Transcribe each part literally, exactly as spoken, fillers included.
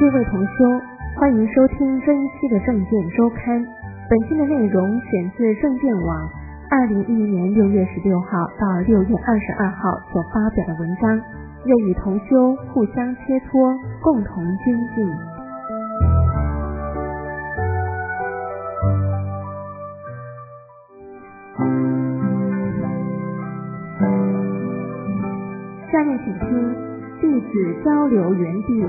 各位同修，欢迎收听这一期的证件周刊。本期的内容选自证件网二零一一年六月十六号到六月二十二号所发表的文章，愿与同修互相切磋，共同精进。下面请听弟子交流园地。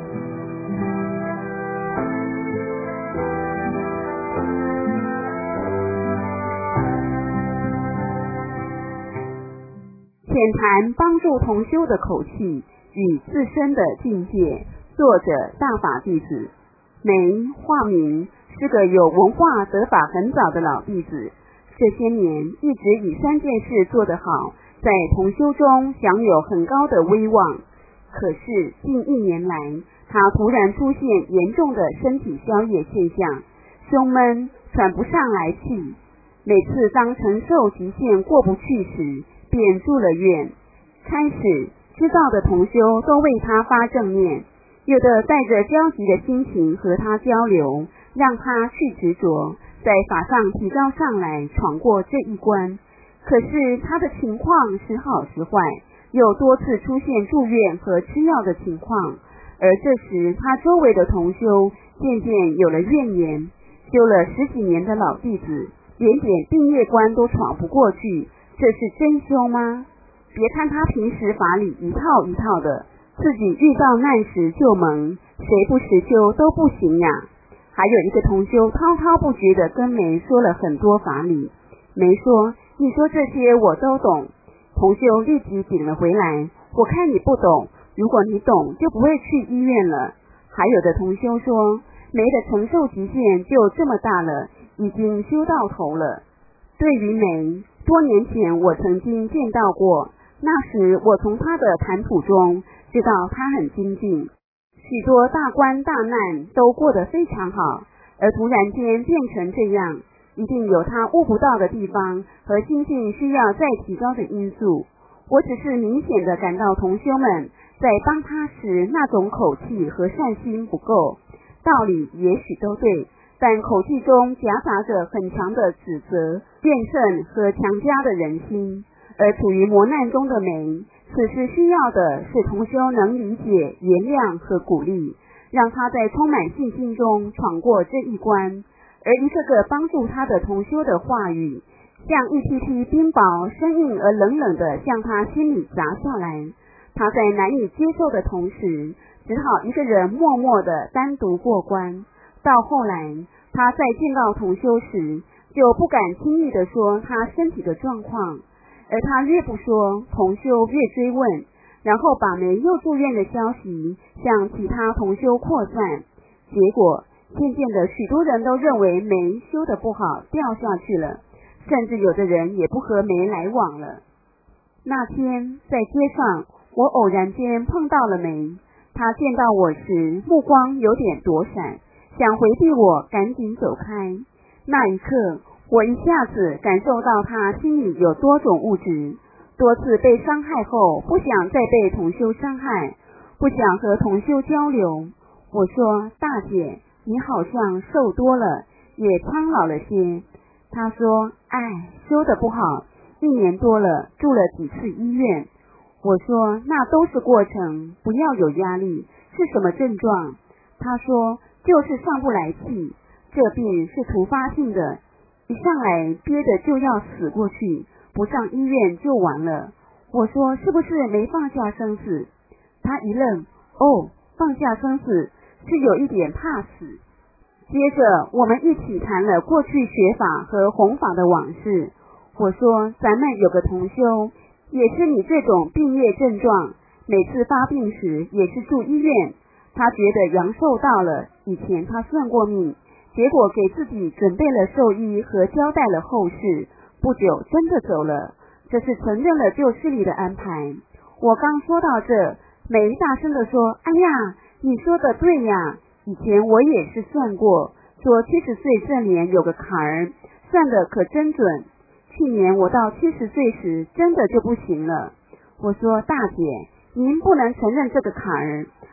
浅谈帮助同修的口气与自身的境界。作者大法弟子，梅化名，是个有文化得法很早的老弟子，这些年一直以三件事做得好，在同修中享有很高的威望。可是近一年来，他突然出现严重的身体消液现象，胸闷，喘不上来气。每次当承受极限过不去时，便住了院。开始知道的同修都为他发正念，有的带着焦急的心情和他交流，让他去执着，在法上提高上来，闯过这一关。可是他的情况时好时坏，有多次出现住院和吃药的情况，而这时他周围的同修渐渐有了怨言，修了十几年的老弟子，连点定业关都闯不过去，这是真修吗？别看他平时法理一套一套的，自己遇到难时就蒙，谁不实修都不行呀。还有一个同修滔滔不绝地跟梅说了很多法理，梅说，你说这些我都懂。同修立即顶了回来，我看你不懂，如果你懂就不会去医院了。还有的同修说，梅的承受极限就这么大了，已经修到头了。对于梅，多年前我曾经见到过，那时我从他的谈吐中知道他很精进，许多大关大难都过得非常好，而突然间变成这样，一定有他悟不到的地方和心性需要再提高的因素。我只是明显的感到同修们在帮他时那种口气和善心不够，道理也许都对，但口气中夹杂着很强的指责、怨恨和强加的人心。而处于磨难中的梅，此时需要的是同修能理解、原谅和鼓励，让他在充满信心中闯过这一关。而一个个帮助他的同修的话语，像一批批冰雹，生硬而冷冷的向他心里砸下来。他在难以接受的同时，只好一个人默默的单独过关。到后来，他再见到同修时，就不敢轻易的说他身体的状况，而他越不说，同修越追问，然后把梅又住院的消息向其他同修扩散。结果渐渐的，许多人都认为梅修得不好，掉下去了，甚至有的人也不和梅来往了。那天在街上，我偶然间碰到了梅，他见到我时目光有点躲闪，想回避我，赶紧走开。那一刻，我一下子感受到他心里有多种物质，多次被伤害后不想再被同修伤害，不想和同修交流。我说，大姐，你好像瘦多了，也苍老了些。他说，哎，修得不好，一年多了，住了几次医院。我说，那都是过程，不要有压力。是什么症状？他说，就是上不来气，这病是突发性的，一上来憋着就要死过去，不上医院就完了。我说，是不是没放下生死？他一愣，哦，放下生死是有一点怕死。接着我们一起谈了过去学法和弘法的往事。我说，咱们有个同修也是你这种病业症状，每次发病时也是住医院。他觉得阳寿到了，以前他算过命，结果给自己准备了寿衣和交代了后事，不久真的走了，这是承认了旧事里的安排。我刚说到这，梅大声地说，哎呀，你说的对呀，以前我也是算过，说七十岁这年有个坎儿，算的可真准。去年我到七十岁时，真的就不行了。我说，大姐，您不能承认这个坎儿，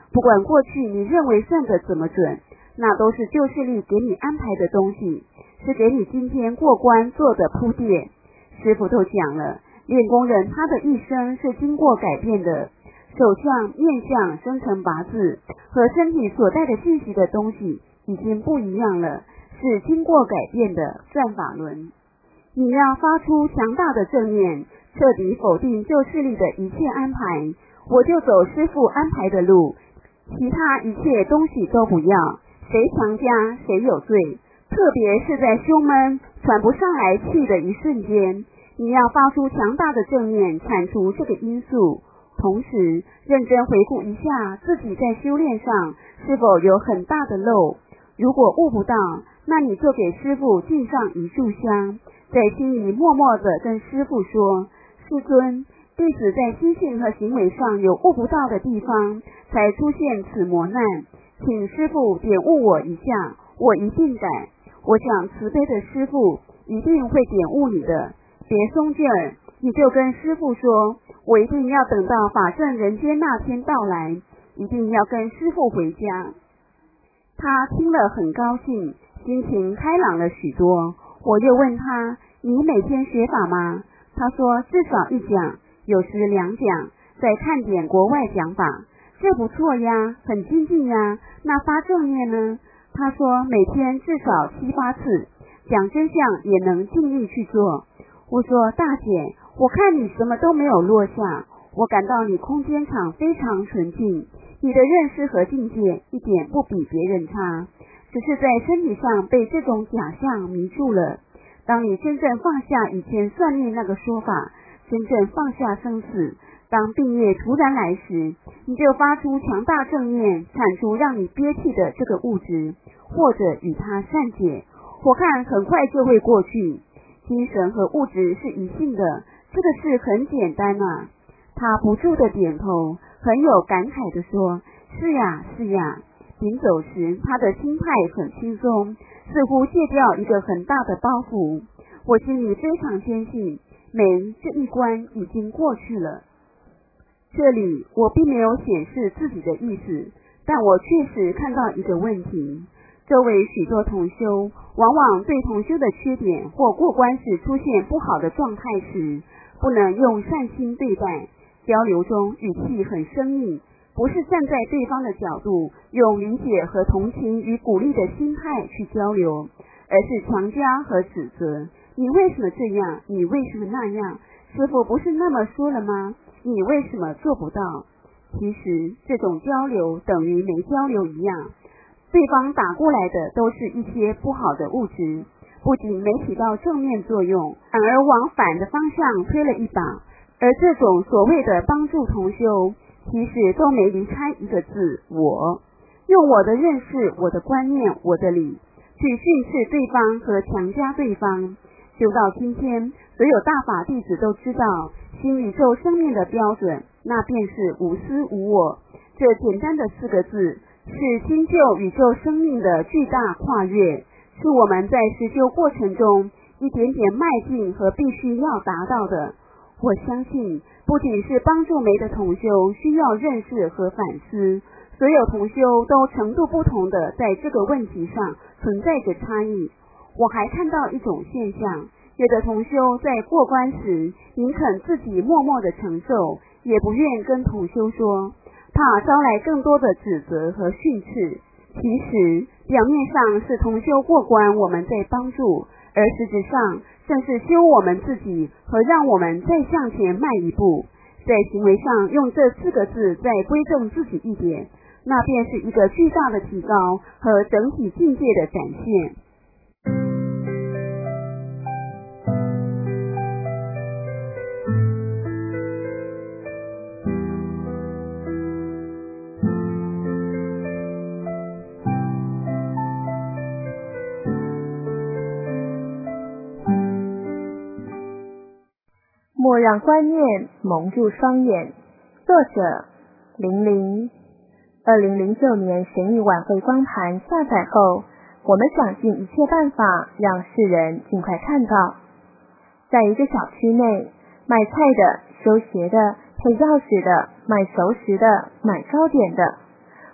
不管过去你认为算得怎么准，那都是旧势力给你安排的东西，是给你今天过关做的铺垫。师父都讲了，练功人他的一生是经过改变的，手相、面相、生辰八字和身体所带的信息的东西已经不一样了，是经过改变的算法轮。你要发出强大的正念，彻底否定旧势力的一切安排，我就走师父安排的路，其他一切东西都不要，谁强加谁有罪。特别是在胸闷喘不上来气的一瞬间，你要发出强大的正念，铲除这个因素，同时认真回顾一下自己在修炼上是否有很大的漏。如果悟不到，那你就给师父敬上一炷香，在心里默默地跟师父说，师尊，弟子在心性和行为上有悟不到的地方，才出现此磨难，请师父点悟我一下，我一定改。我想慈悲的师父一定会点悟你的，别松劲儿，你就跟师父说，我一定要等到法证人间那天到来，一定要跟师父回家。他听了很高兴，心情开朗了许多。我又问他，你每天学法吗？他说至少一讲，有时两讲，再看点国外讲法。这不错呀，很精进呀，那发正念呢？他说每天至少七八次，讲真相也能尽力去做。我说大姐，我看你什么都没有落下，我感到你空间场非常纯净，你的认识和境界一点不比别人差，只是在身体上被这种假象迷住了。当你真正放下以前算命那个说法，真正放下生死，当病业突然来时，你就发出强大正念，铲除让你憋气的这个物质，或者与它散解。我看很快就会过去。精神和物质是一性的，这个事很简单啊。他不住的点头，很有感慨的说，是呀是呀。临走时他的心态很轻松，似乎卸掉一个很大的包袱。我心里非常坚信，美这一关已经过去了。这里我并没有显示自己的意思，但我确实看到一个问题，周围许多同修往往对同修的缺点或过关时出现不好的状态时，不能用善心对待，交流中语气很生硬，不是站在对方的角度用理解和同情与鼓励的心态去交流，而是强加和指责。你为什么这样？你为什么那样？师父不是那么说了吗？你为什么做不到？其实这种交流等于没交流一样，对方打过来的都是一些不好的物质，不仅没起到正面作用，反而往反的方向推了一把。而这种所谓的帮助同修，其实都没离开一个字，我。用我的认识、我的观念、我的理去训斥对方和强加对方。修到今天，所有大法弟子都知道，新宇宙生命的标准，那便是无私无我。这简单的四个字，是新旧宇宙生命的巨大跨越，是我们在实修过程中一点点迈进和必须要达到的。我相信，不仅是帮助没的同修需要认识和反思，所有同修都程度不同的在这个问题上存在着差异。我还看到一种现象，有的同修在过关时宁肯自己默默的承受，也不愿跟同修说，怕招来更多的指责和训斥。其实表面上是同修过关我们在帮助，而实质上正是修我们自己和让我们再向前迈一步。在行为上用这四个字再规正自己一点，那便是一个巨大的提高和整体境界的展现。 莫让观念蒙住双眼。作者林林。二零零九年神谕晚会光盘下载后，我们想尽一切办法让世人尽快看到。在一个小区内，卖菜的、修鞋的、配钥匙的、卖熟食的、买糕点的，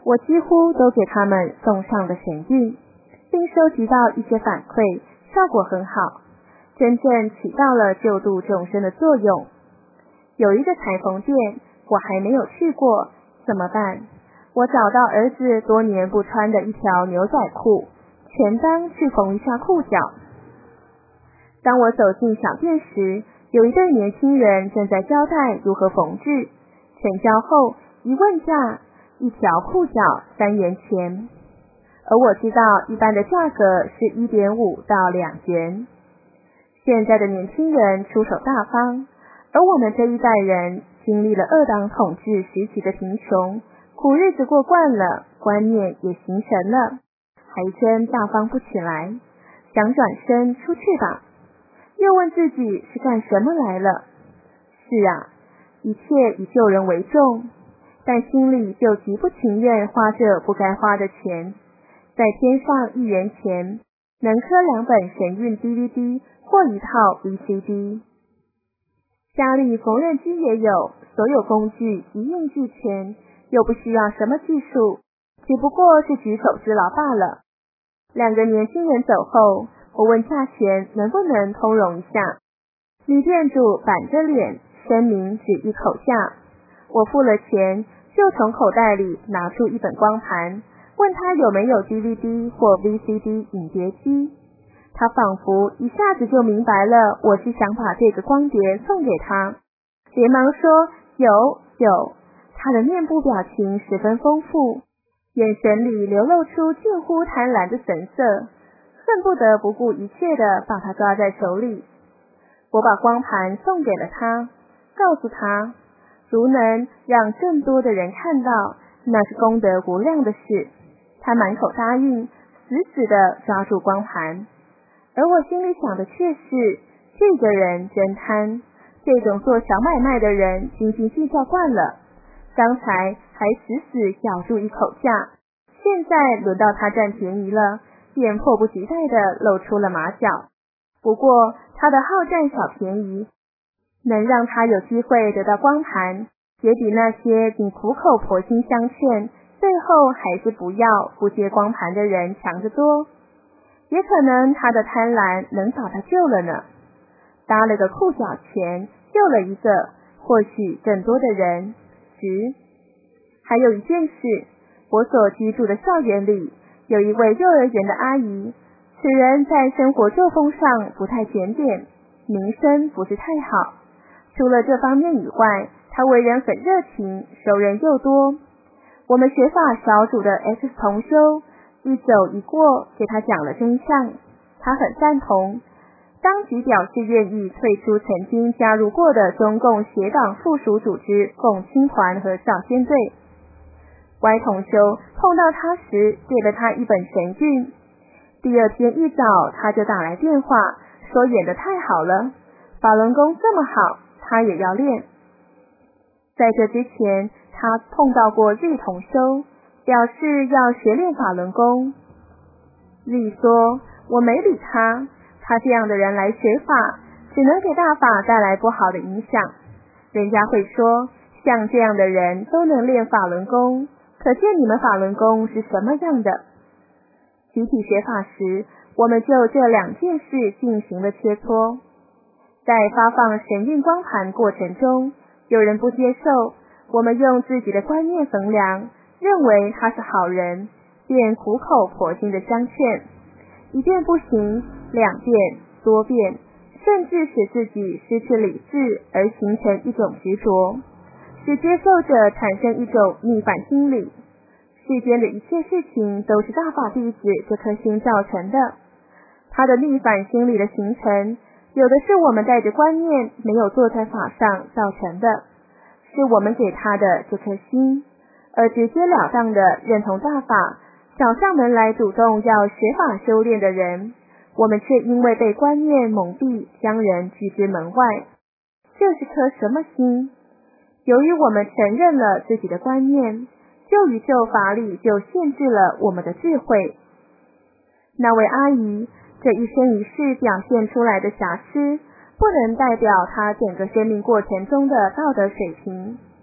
我几乎都给他们送上了神韵，并收集到一些反馈，效果很好，真正起到了救度众生的作用。有一个裁缝店，我还没有去过，怎么办？我找到儿子多年不穿的一条牛仔裤，全当去缝一下裤脚。当我走进小店时，有一对年轻人正在交代如何缝制，成交后一问价，一条裤脚三元钱，而我知道一般的价格是 一点五到两元。现在的年轻人出手大方，而我们这一代人经历了二党统治时期的贫穷，苦日子过惯了，观念也形成了，还真大方不起来，想转身出去吧，又问自己是干什么来了。是啊，一切以救人为重，但心里就极不情愿花这不该花的钱，再添上一元钱，能刻两本神韵 D V D 或一套 V C D。家里缝纫机也有，所有工具一应俱全，又不需要什么技术，只不过是举手之劳罢了。两个年轻人走后，我问价钱能不能通融一下。女店主板着脸，声明只一口价。我付了钱，就从口袋里拿出一本光盘，问他有没有 D V D 或 V C D 影碟机。他仿佛一下子就明白了我是想把这个光碟送给他，连忙说有有。他的面部表情十分丰富，眼神里流露出近乎贪婪的神色，恨不得不顾一切地把他抓在手里。我把光盘送给了他，告诉他如能让更多的人看到，那是功德无量的事。他满口答应，死死地抓住光盘。而我心里想的却是，这个人真贪，这种做小买卖的人斤斤计较惯了，刚才还死死咬住一口价，现在轮到他占便宜了，便迫不及待地露出了马脚。不过他的好占小便宜，能让他有机会得到光盘，也比那些仅苦口婆心相劝，最后还是不要不接光盘的人强得多。也可能他的贪婪能把他救了呢，搭了个裤脚钱，救了一个，或许更多的人。十，还有一件事，我所居住的校园里有一位幼儿园的阿姨，此人在生活作风上不太检点，名声不是太好。除了这方面以外，她为人很热情，熟人又多。我们学法小组的 X 同修一走一过，给他讲了真相，他很赞同，当即表示愿意退出曾经加入过的中共邪党附属组织共青团和少先队。Y 同修碰到他时，给了他一本神韵。第二天一早，他就打来电话，说演得太好了，法轮功这么好，他也要练。在这之前，他碰到过日同修，表示要学练法轮功。日说我没理他，他这样的人来学法，只能给大法带来不好的影响。人家会说，像这样的人都能练法轮功，可见你们法轮功是什么样的。集体学法时，我们就这两件事进行了切磋。在发放神韵光盘过程中，有人不接受，我们用自己的观念衡量，认为他是好人，便苦口婆心的相劝，一遍不行，两遍多遍，甚至使自己失去理智而形成一种执着，使接受者产生一种逆反心理。世间的一切事情都是大法弟子这颗心造成的，他的逆反心理的形成，有的是我们带着观念没有坐在法上造成的，是我们给他的这颗心，而直截了当的认同大法，找上门来主动要学法修炼的人，我们却因为被观念蒙蔽，将人拒之门外。这是颗什么心？由于我们承认了自己的观念，旧宇宙法理就限制了我们的智慧。那位阿姨这一生一世表现出来的瑕疵，不能代表她整个生命过程中的道德水平，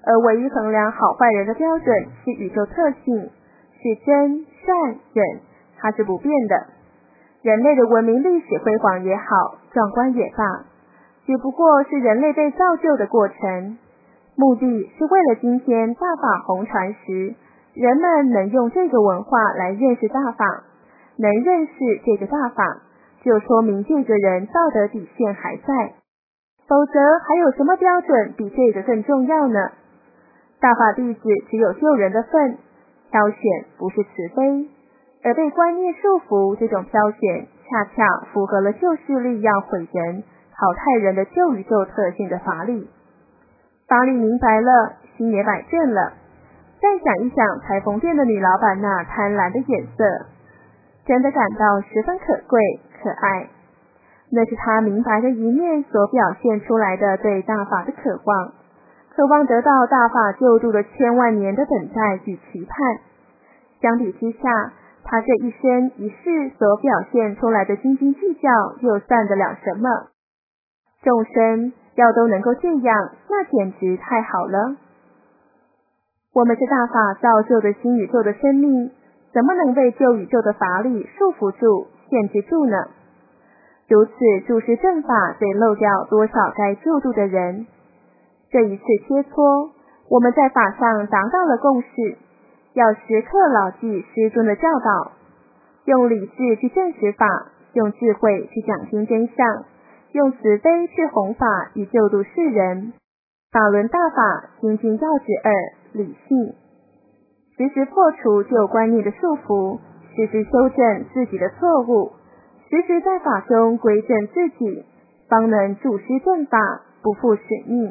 而唯一衡量好坏人的标准是宇宙特性，是真、善、忍，它是不变的。人类的文明历史辉煌也好，壮观也罢，只不过是人类被造就的过程，目的是为了今天大法红传时，人们能用这个文化来认识大法，能认识这个大法，就说明这个人道德底线还在，否则还有什么标准比这个更重要呢？大法弟子只有救人的份，挑选不是慈悲，而被观念束缚，这种挑选恰恰符合了旧势力要毁人、淘汰人的旧宇宙特性的法理。法理明白了，心也摆正了，再想一想裁缝店的女老板那贪婪的眼色，真的感到十分可贵可爱。那是她明白的一面所表现出来的对大法的渴望，渴望得到大法救度的千万年的等待与期盼。相比之下，他这一生一世所表现出来的斤斤计较又算得了什么？众生要都能够这样，那简直太好了。我们是大法造就的新宇宙的生命，怎么能被旧宇宙的法理束缚住、限制住呢？如此注视正法，得漏掉多少该救度的人？这一次切磋，我们在法上达到了共识，要时刻牢记师尊的教导，用理智去证实法，用智慧去讲经真相，用慈悲去弘法与救度世人。法轮大法，心经要旨二，理性，时时破除旧观念的束缚，时时修正自己的错误，时时在法中归正自己，方能助师正法，不负使命。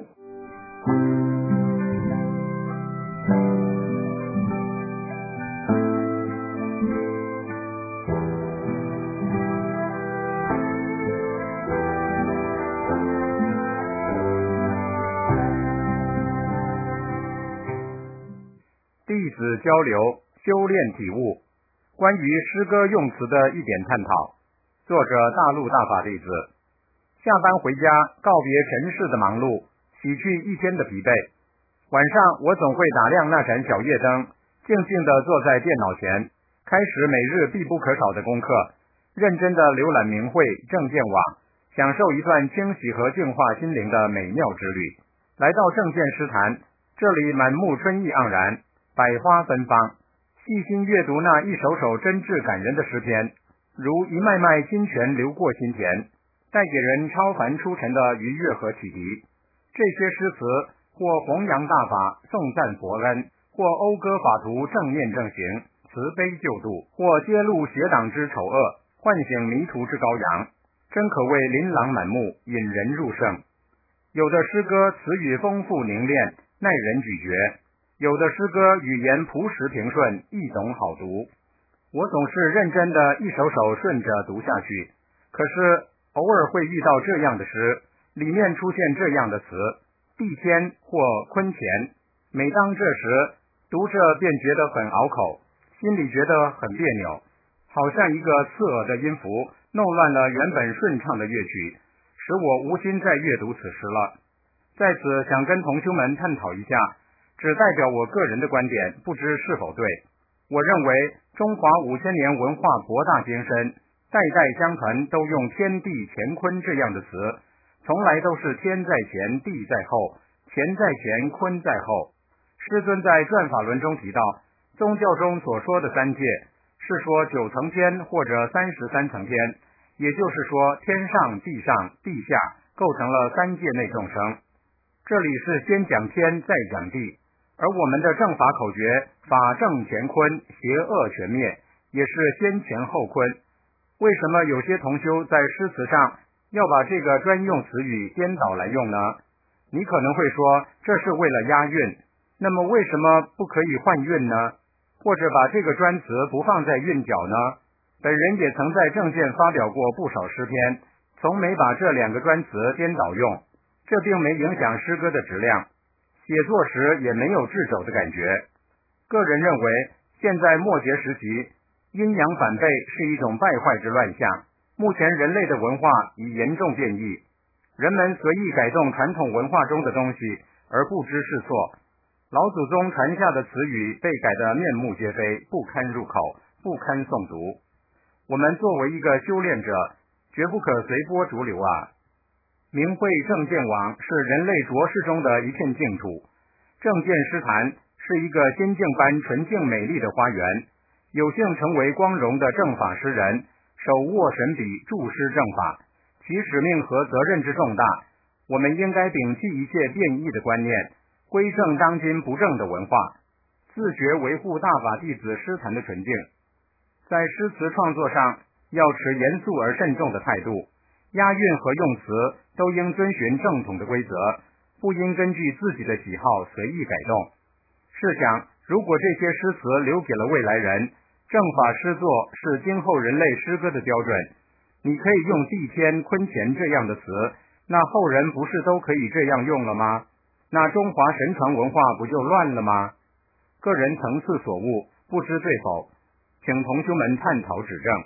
弟子交流修炼体悟，关于诗歌用词的一点探讨。作者大陆大法弟子。下班回家，告别尘世的忙碌，洗去一天的疲惫。晚上我总会打亮那盏小夜灯，静静地坐在电脑前，开始每日必不可少的功课，认真地浏览明慧正见网，享受一段清洗和净化心灵的美妙之旅。来到正见诗坛，这里满目春意盎然，百花芬芳，细心阅读那一首首真挚感人的诗篇，如一脉脉清泉流过心田，带给人超凡出尘的愉悦和启迪。这些诗词或弘扬大法，颂赞佛恩，或讴歌法图，正念正行，慈悲救度，或揭露邪党之丑恶，唤醒迷途之羔羊，真可谓琳琅满目，引人入胜。有的诗歌词语丰富凝练，耐人咀嚼，有的诗歌语言朴实平顺，易懂好读。我总是认真的一首首顺着读下去，可是偶尔会遇到这样的诗，里面出现这样的词，地天或坤乾。每当这时读着便觉得很拗口，心里觉得很别扭，好像一个刺耳的音符弄乱了原本顺畅的乐曲，使我无心再阅读此诗了。在此想跟同修们探讨一下，只代表我个人的观点，不知是否对。我认为中华五千年文化博大精深，代代相传都用天地乾坤这样的词，从来都是天在前，地在后，乾在前，坤在后。师尊在转法轮中提到，宗教中所说的三界，是说九层天或者三十三层天，也就是说天上、地上、地下构成了三界内众生。这里是先讲天再讲地，而我们的正法口诀法正乾坤，邪恶全灭，也是先乾后坤。为什么有些同修在诗词上要把这个专用词语颠倒来用呢？你可能会说这是为了押韵，那么为什么不可以换韵呢？或者把这个专词不放在韵脚呢？本人也曾在正见发表过不少诗篇，从没把这两个专词颠倒用，这并没影响诗歌的质量，写作时也没有掣肘的感觉。个人认为，现在末节时期，阴阳反背是一种败坏之乱象。目前人类的文化已严重变异，人们随意改动传统文化中的东西，而不知是错。 老祖宗传下的词语被改得面目皆非，不堪入口，不堪诵读。我们作为一个修炼者，绝不可随波逐流啊！明慧正见网是人类浊世中的一片净土，正见师坛是一个仙境般纯净美丽的花园，有幸成为光荣的正法师人，手握神笔注师正法，其使命和责任之重大，我们应该摒弃一切变异的观念，归正当今不正的文化，自觉维护大法弟子师坛的纯净。在诗词创作上要持严肃而慎重的态度，押韵和用词都应遵循正统的规则，不应根据自己的喜好随意改动。试想，如果这些诗词留给了未来人，正法诗作是今后人类诗歌的标准，你可以用地天坤乾这样的词，那后人不是都可以这样用了吗？那中华神传文化不就乱了吗？个人层次所悟，不知对否，请同修们探讨指正。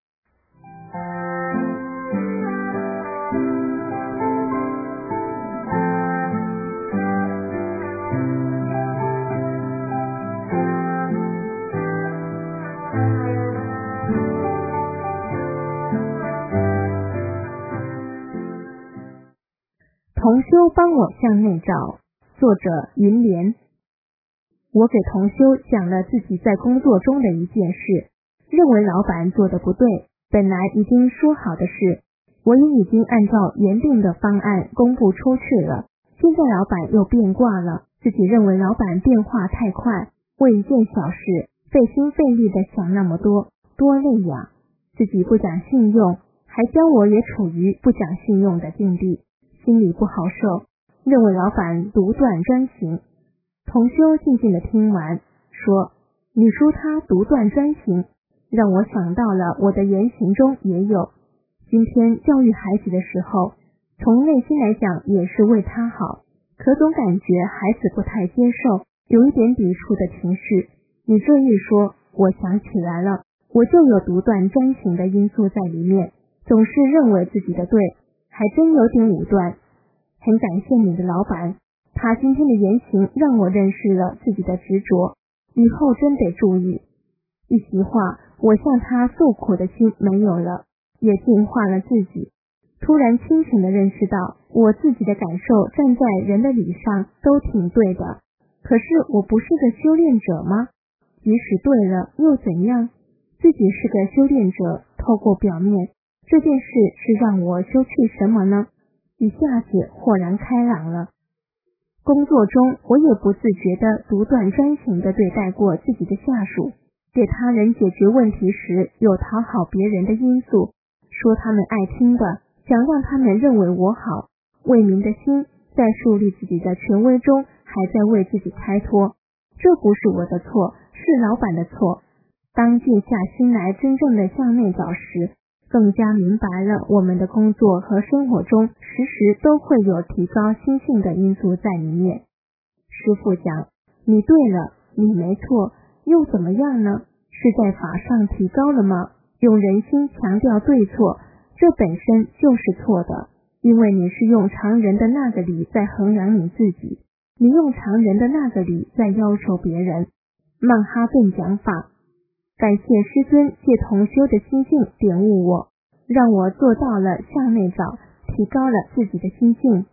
同修帮我向内找，作者云莲。我给同修讲了自己在工作中的一件事，认为老板做的不对，本来已经说好的事，我也已经按照原定的方案公布出去了，现在老板又变卦了，自己认为老板变化太快，为一件小事费心费力的想那么多，多累呀！自己不讲信用，还将我也处于不讲信用的境地，心里不好受，认为老板独断专行。同修静静地听完，说：你说他独断专行，让我想到了我的言行中也有。今天教育孩子的时候，从内心来讲也是为他好，可总感觉孩子不太接受，有一点抵触的情绪。你这一说，我想起来了，我就有独断专行的因素在里面，总是认为自己的对，还真有点武断。很感谢你的老板，他今天的言行让我认识了自己的执着，以后真得注意。一席话，我向他诉苦的心没有了，也净化了自己。突然清醒地认识到，我自己的感受站在人的理上都挺对的，可是我不是个修炼者吗？即使对了又怎样？自己是个修炼者，透过表面，这件事是让我修去什么呢？一下子豁然开朗了。工作中我也不自觉地独断专行地对待过自己的下属，给他人解决问题时有讨好别人的因素，说他们爱听的，想让他们认为我好，为民的心在树立自己的权威中还在为自己开脱，这不是我的错，是老板的错。当静下心来真正的向内找时，更加明白了我们的工作和生活中时时都会有提高心性的因素在里面。师父讲，你对了，你没错，又怎么样呢？是在法上提高了吗？用人心强调对错，这本身就是错的，因为你是用常人的那个理在衡量你自己，你用常人的那个理在要求别人。曼哈顿讲法，感谢师尊借同修的心境点悟我，让我做到了向内找，提高了自己的心境。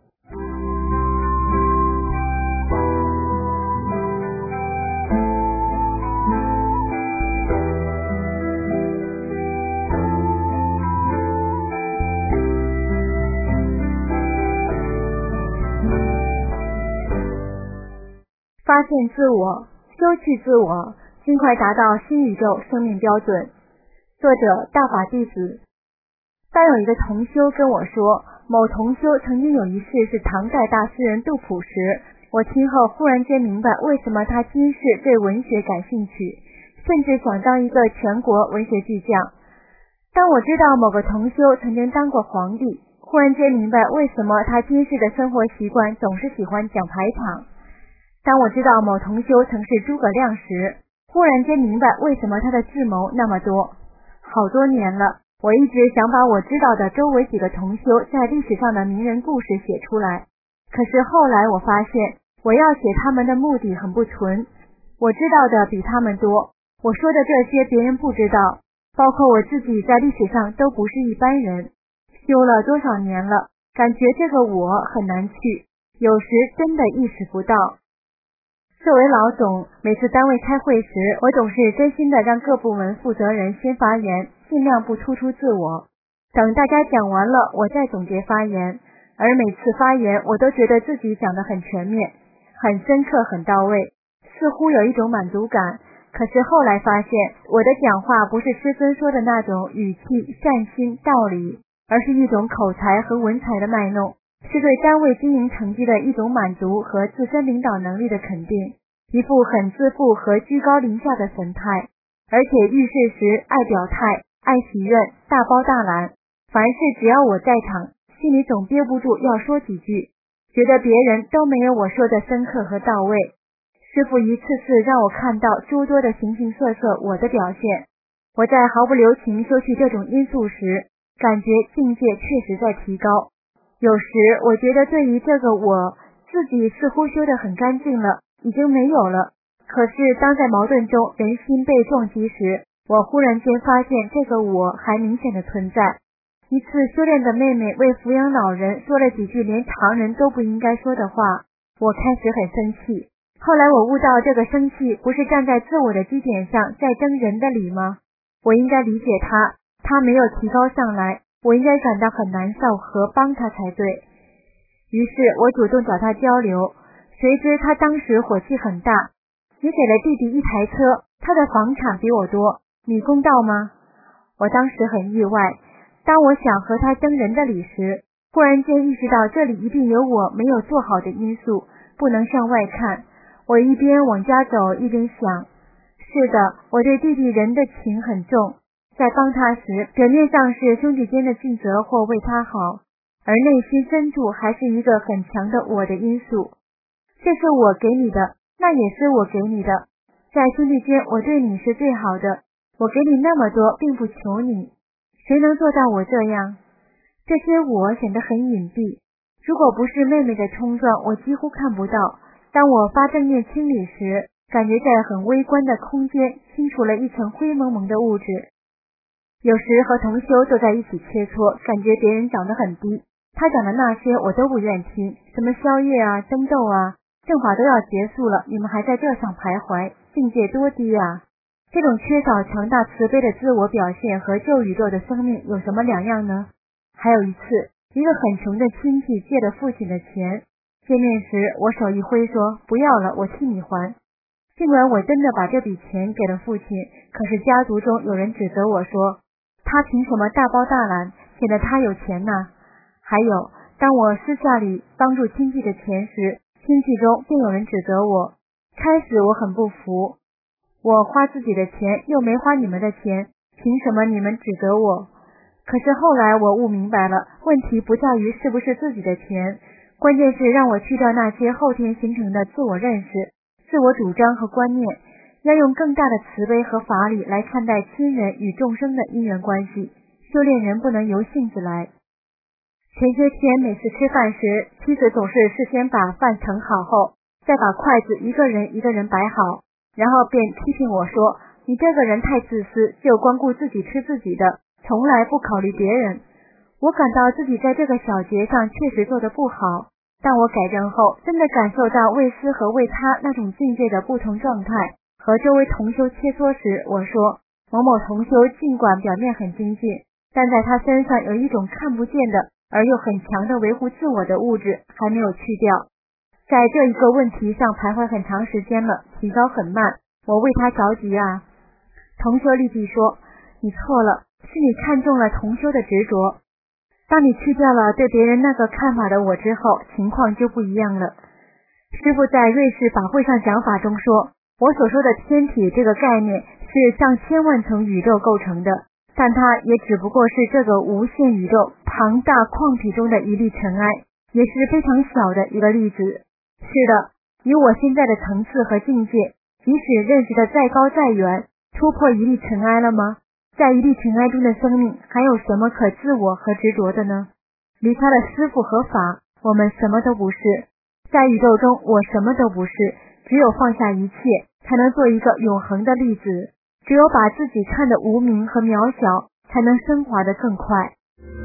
发现自我，修去自我，尽快达到新宇宙生命标准。作者大法弟子。当有一个同修跟我说，某同修曾经有一世是唐代大诗人杜甫时，我听后忽然间明白为什么他今世对文学感兴趣，甚至想当一个全国文学巨匠。当我知道某个同修曾经当过皇帝，忽然间明白为什么他今世的生活习惯总是喜欢讲排场。当我知道某同修曾是诸葛亮时，忽然间明白为什么他的智谋那么多。好多年了，我一直想把我知道的周围几个同修在历史上的名人故事写出来，可是后来我发现， 我要写他们的目的很不纯，我知道的比他们多，我说的这些别人不知道，包括我自己在历史上都不是一般人。修了多少年了，感觉这个我很难去，有时真的意识不到。作为老总，每次单位开会时，我总是真心的让各部门负责人先发言，尽量不突出自我，等大家讲完了我再总结发言。而每次发言我都觉得自己讲得很全面，很深刻，很到位，似乎有一种满足感。可是后来发现，我的讲话不是师尊说的那种语气、善心、道理，而是一种口才和文采的卖弄，是对单位经营成绩的一种满足和自身领导能力的肯定，一副很自负和居高临下的神态。而且遇事时爱表态，爱许愿，大包大揽，凡事只要我在场，心里总憋不住要说几句，觉得别人都没有我说的深刻和到位。师父一次次让我看到诸多的形形色色我的表现，我在毫不留情收去这种因素时，感觉境界确实在提高。有时我觉得对于这个我自己似乎修得很干净了，已经没有了。可是当在矛盾中人心被撞击时，我忽然间发现这个我还明显的存在。一次修炼的妹妹为抚养老人说了几句连常人都不应该说的话，我开始很生气。后来我悟到这个生气不是站在自我的基点上在争人的理吗？我应该理解他，他没有提高上来，我应该感到很难受和帮他才对。于是我主动找他交流，谁知他当时火气很大，你给了弟弟一台车，他的房产比我多，你公道吗？我当时很意外，当我想和他争人的理时，忽然间意识到这里一定有我没有做好的因素，不能向外看。我一边往家走一边想，是的，我对弟弟人的情很重，在帮他时表面上是兄弟间的尽责或为他好，而内心深处还是一个很强的我的因素。这是我给你的，那也是我给你的，在兄弟间我对你是最好的，我给你那么多并不求你，谁能做到我这样？这些我显得很隐蔽，如果不是妹妹的冲撞，我几乎看不到。当我发正念清理时，感觉在很微观的空间清除了一层灰蒙蒙的物质。有时和同修坐在一起切磋，感觉别人长得很低，他讲的那些我都不愿听，什么宵夜啊、争斗啊，正法都要结束了，你们还在这上徘徊，境界多低啊！这种缺少强大慈悲的自我表现和旧宇宙的生命有什么两样呢？还有一次，一个很穷的亲戚借了父亲的钱，见面时我手一挥说不要了，我替你还。尽管我真的把这笔钱给了父亲，可是家族中有人指责我说他凭什么大包大揽，显得他有钱呢？还有，当我私下里帮助亲戚的钱时，亲戚中便有人指责我。开始我很不服，我花自己的钱又没花你们的钱，凭什么你们指责我？可是后来我悟明白了，问题不在于是不是自己的钱，关键是让我去掉那些后天形成的自我认识、自我主张和观念，要用更大的慈悲和法理来看待亲人与众生的因缘关系。修炼人不能由性子来。前些天每次吃饭时，妻子总是事先把饭盛好后，再把筷子一个人一个人摆好，然后便批评我说，你这个人太自私，就光顾自己吃自己的，从来不考虑别人。我感到自己在这个小节上确实做得不好，但我改正后真的感受到为私和为他那种境界的不同状态。和周围同修切磋时，我说某某同修尽管表面很精进，但在他身上有一种看不见的而又很强的维护自我的物质还没有去掉。在这一个问题上徘徊很长时间了，提高很慢，我为他着急啊。同修立即说，你错了，是你看中了同修的执着。当你去掉了对别人那个看法的我之后，情况就不一样了。师父在瑞士法会上讲法中说，我所说的天体这个概念是上千万层宇宙构成的，但它也只不过是这个无限宇宙庞大矿体中的一粒尘埃，也是非常小的一个粒子。是的，以我现在的层次和境界，即使认识的再高再远，突破一粒尘埃了吗？在一粒尘埃中的生命还有什么可自我和执着的呢？离开了师父和法，我们什么都不是。 在宇宙中我什么都不是，只有放下一切才能做一个永恒的粒子，只有把自己看得无名和渺小，才能升华得更快。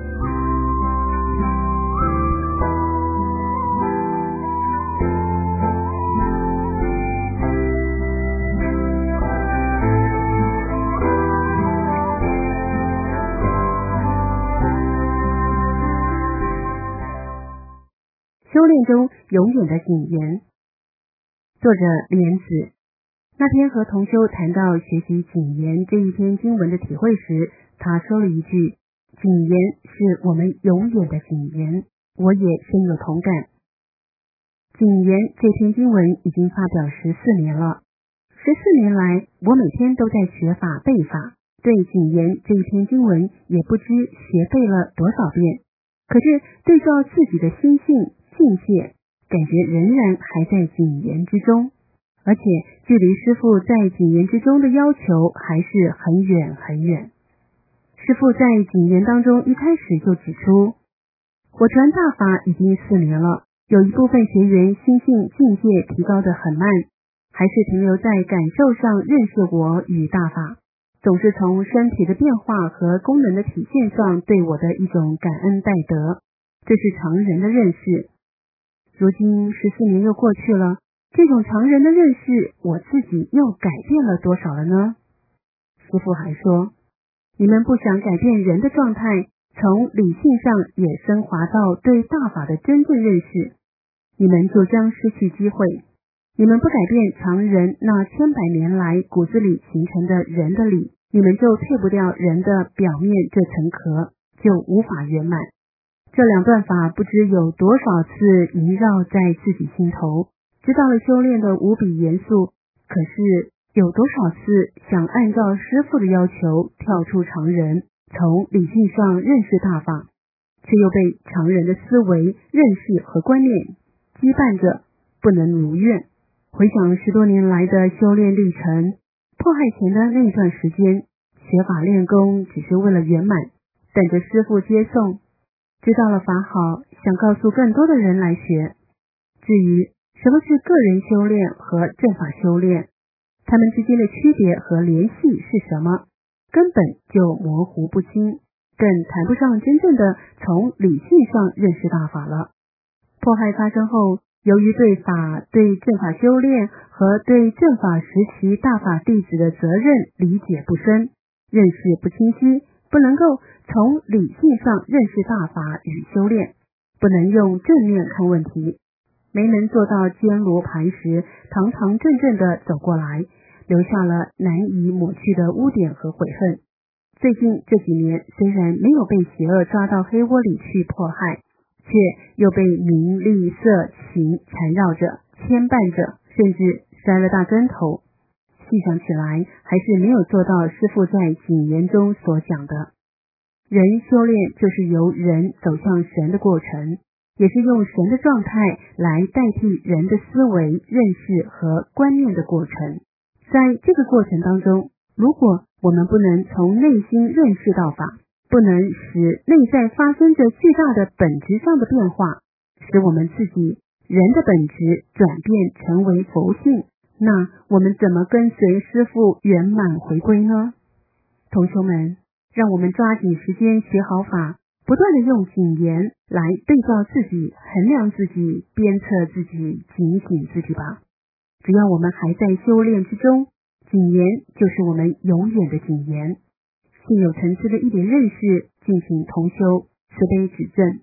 修炼中永远的谨言。作者莲子。那天和同修谈到学习谨言这一篇经文的体会时，他说了一句：谨言是我们永远的谨言。我也深有同感。谨言这篇经文已经发表十四年了，十四年来我每天都在学法背法，对谨言这一篇经文也不知学背了多少遍，可是对照自己的心性境界，感觉仍然还在谨言之中，而且距离师父在谨言之中的要求还是很远很远。师父在谨言当中一开始就指出，我传大法已经四年了，有一部分学员心性境界提高得很慢，还是停留在感受上认识我与大法，总是从身体的变化和功能的体现上对我的一种感恩戴德，这是常人的认识。如今十四年又过去了，这种常人的认识，我自己又改变了多少了呢？师父还说，你们不想改变人的状态，从理性上也升华到对大法的真正认识，你们就将失去机会。你们不改变常人那千百年来骨子里形成的人的理，你们就退不掉人的表面这层壳，就无法圆满。这两段法不知有多少次萦绕在自己心头，知道了修炼的无比严肃，可是有多少次想按照师父的要求跳出常人，从理性上认识大法，却又被常人的思维、认识和观念羁绊着，不能如愿。回想十多年来的修炼历程，迫害前的那段时间，学法练功只是为了圆满，等着师父接送，知道了法好，想告诉更多的人来学。至于什么是个人修炼和正法修炼，它们之间的区别和联系是什么，根本就模糊不清，更谈不上真正的从理性上认识大法了。迫害发生后，由于对法、对正法修炼和对正法实习大法弟子的责任理解不深，认识不清晰，不能够从理性上认识大法与修炼，不能用正面看问题，没能做到坚如磐石，堂堂正正地走过来，留下了难以抹去的污点和悔恨。最近这几年虽然没有被邪恶抓到黑窝里去迫害，却又被名利色情缠绕着、牵绊着，甚至摔了大跟头。细想起来，还是没有做到师父在谨言中所讲的。人修炼就是由人走向神的过程，也是用神的状态来代替人的思维、认识和观念的过程。在这个过程当中，如果我们不能从内心认识到法，不能使内在发生着巨大的本质上的变化，使我们自己人的本质转变成为佛性，那我们怎么跟随师父圆满回归呢？同学们，让我们抓紧时间学好法，不断地用谨言来对照自己、衡量自己、鞭策自己、警醒自己吧。只要我们还在修炼之中，谨言就是我们永远的谨言。现有层次的一点认识，进行同修，慈悲指正。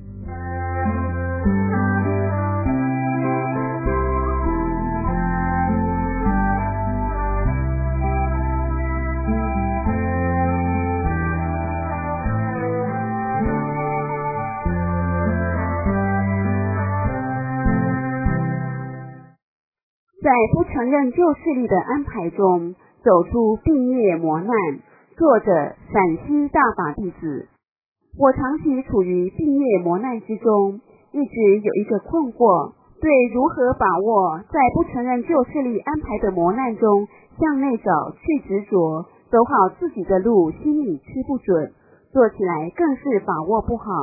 在不承认旧势力的安排中走出病业磨难。作者陕西大法弟子。我长期处于病业磨难之中，一直有一个困惑，对如何把握在不承认旧势力安排的磨难中向内找去执着，走好自己的路，心里吃不准，做起来更是把握不好。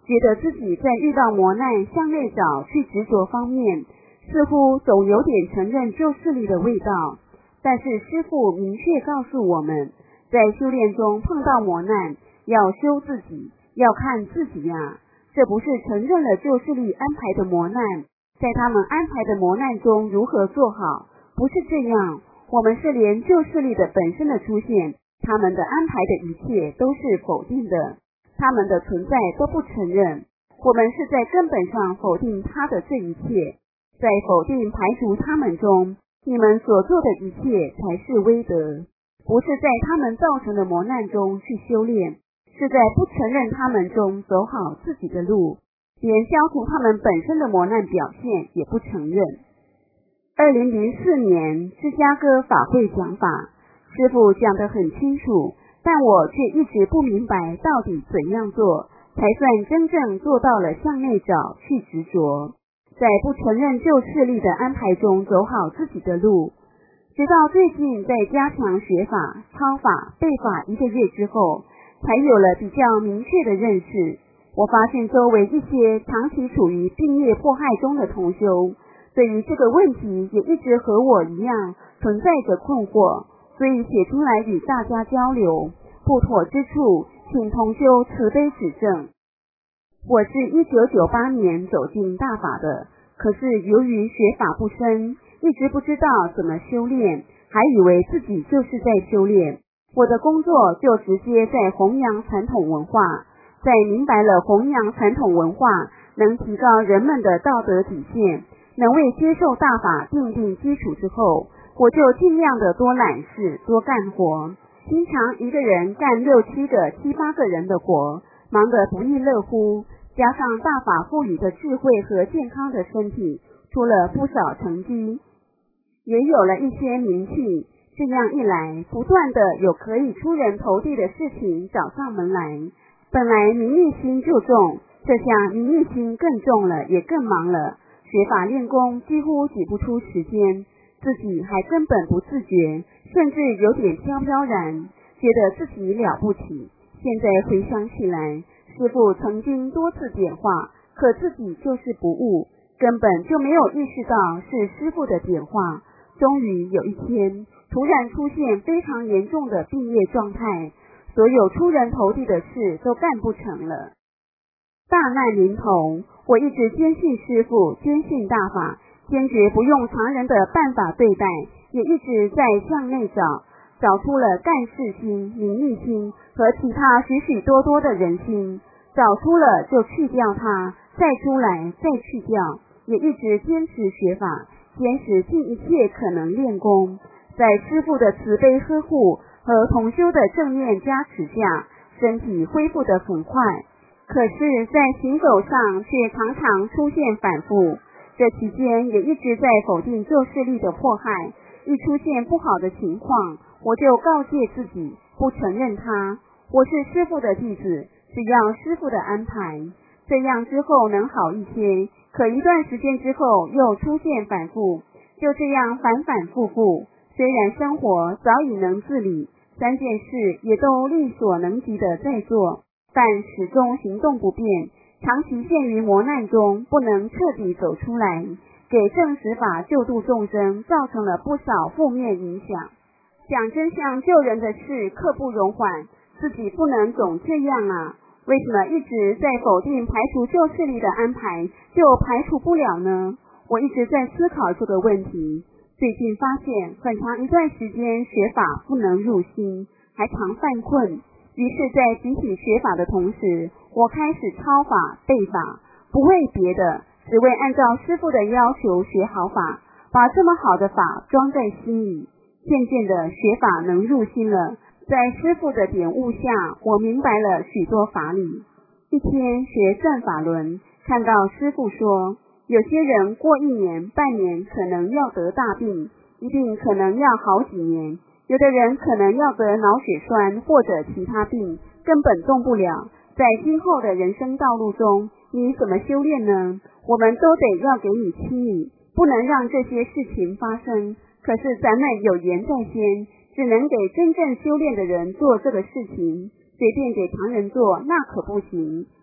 觉得自己在遇到磨难向内找去执着方面，似乎总有点承认旧势力的味道。但是师父明确告诉我们，在修炼中碰到磨难，要修自己，要看自己呀。这不是承认了旧势力安排的磨难，在他们安排的磨难中如何做好，不是这样。我们是连旧势力的本身的出现，他们的安排的一切都是否定的，他们的存在都不承认。我们是在根本上否定他的这一切，在否定排除他们中，你们所做的一切才是威德，不是在他们造成的磨难中去修炼，是在不承认他们中走好自己的路，连消除他们本身的磨难表现也不承认。二零零四年芝加哥法会讲法，师父讲得很清楚，但我却一直不明白到底怎样做才算真正做到了向内找去执着，在不承认旧势力的安排中走好自己的路。直到最近在加强学法、抄法、背法一个月之后，才有了比较明确的认识。我发现周围一些长期处于病业迫害中的同修，对于这个问题也一直和我一样存在着困惑，所以写出来与大家交流，不妥之处请同修慈悲指正。我是一九九八年走进大法的，可是由于学法不深，一直不知道怎么修炼，还以为自己就是在修炼。我的工作就直接在弘扬传统文化，在明白了弘扬传统文化能提高人们的道德底线，能为接受大法奠定基础之后，我就尽量的多揽事多干活。经常一个人干六七个七八个人的活，忙得不亦乐乎，加上大法赋予的智慧和健康的身体，出了不少成绩，也有了一些名气。这样一来，不断的有可以出人头地的事情找上门来，本来名利心就重，这下名利心更重了，也更忙了，学法练功几乎挤不出时间，自己还根本不自觉，甚至有点飘飘然，觉得自己了不起。现在回想起来，师父曾经多次点化，可自己就是不悟，根本就没有意识到是师父的点化。终于有一天，突然出现非常严重的病业状态，所有出人头地的事都干不成了。大难临头，我一直坚信师父，坚信大法，坚决不用常人的办法对待，也一直在向内找，找出了干事心、名利心和其他许许多多的人心，找出了就去掉它，再出来再去掉，也一直坚持学法，坚持尽一切可能练功，在师父的慈悲呵护和同修的正面加持下，身体恢复得很快。可是在行走上却常常出现反复，这期间也一直在否定旧势力的迫害，一出现不好的情况，我就告诫自己不承认它，我是师父的弟子，只要师父的安排，这样之后能好一些。可一段时间之后又出现反复，就这样反反复复。虽然生活早已能自理，三件事也都力所能及的在做，但始终行动不便，长期陷于磨难中，不能彻底走出来，给正实法救度众生造成了不少负面影响。讲真相救人的事刻不容缓，自己不能总这样啊！为什么一直在否定排除旧势力的安排，就排除不了呢？我一直在思考这个问题。最近发现很长一段时间学法不能入心，还常犯困，于是在集体学法的同时，我开始抄法背法，不为别的，只为按照师父的要求学好法，把这么好的法装在心里。渐渐的学法能入心了，在师父的点悟下，我明白了许多法理。一天学转法轮，看到师父说，有些人过一年半年可能要得大病，一定可能要好几年，有的人可能要得脑血栓或者其他病，根本动不了。在今后的人生道路中，你怎么修炼呢？我们都得要给你清理，不能让这些事情发生。可是咱们有言在先，只能给真正修炼的人做这个事情，随便给常人做那可不行。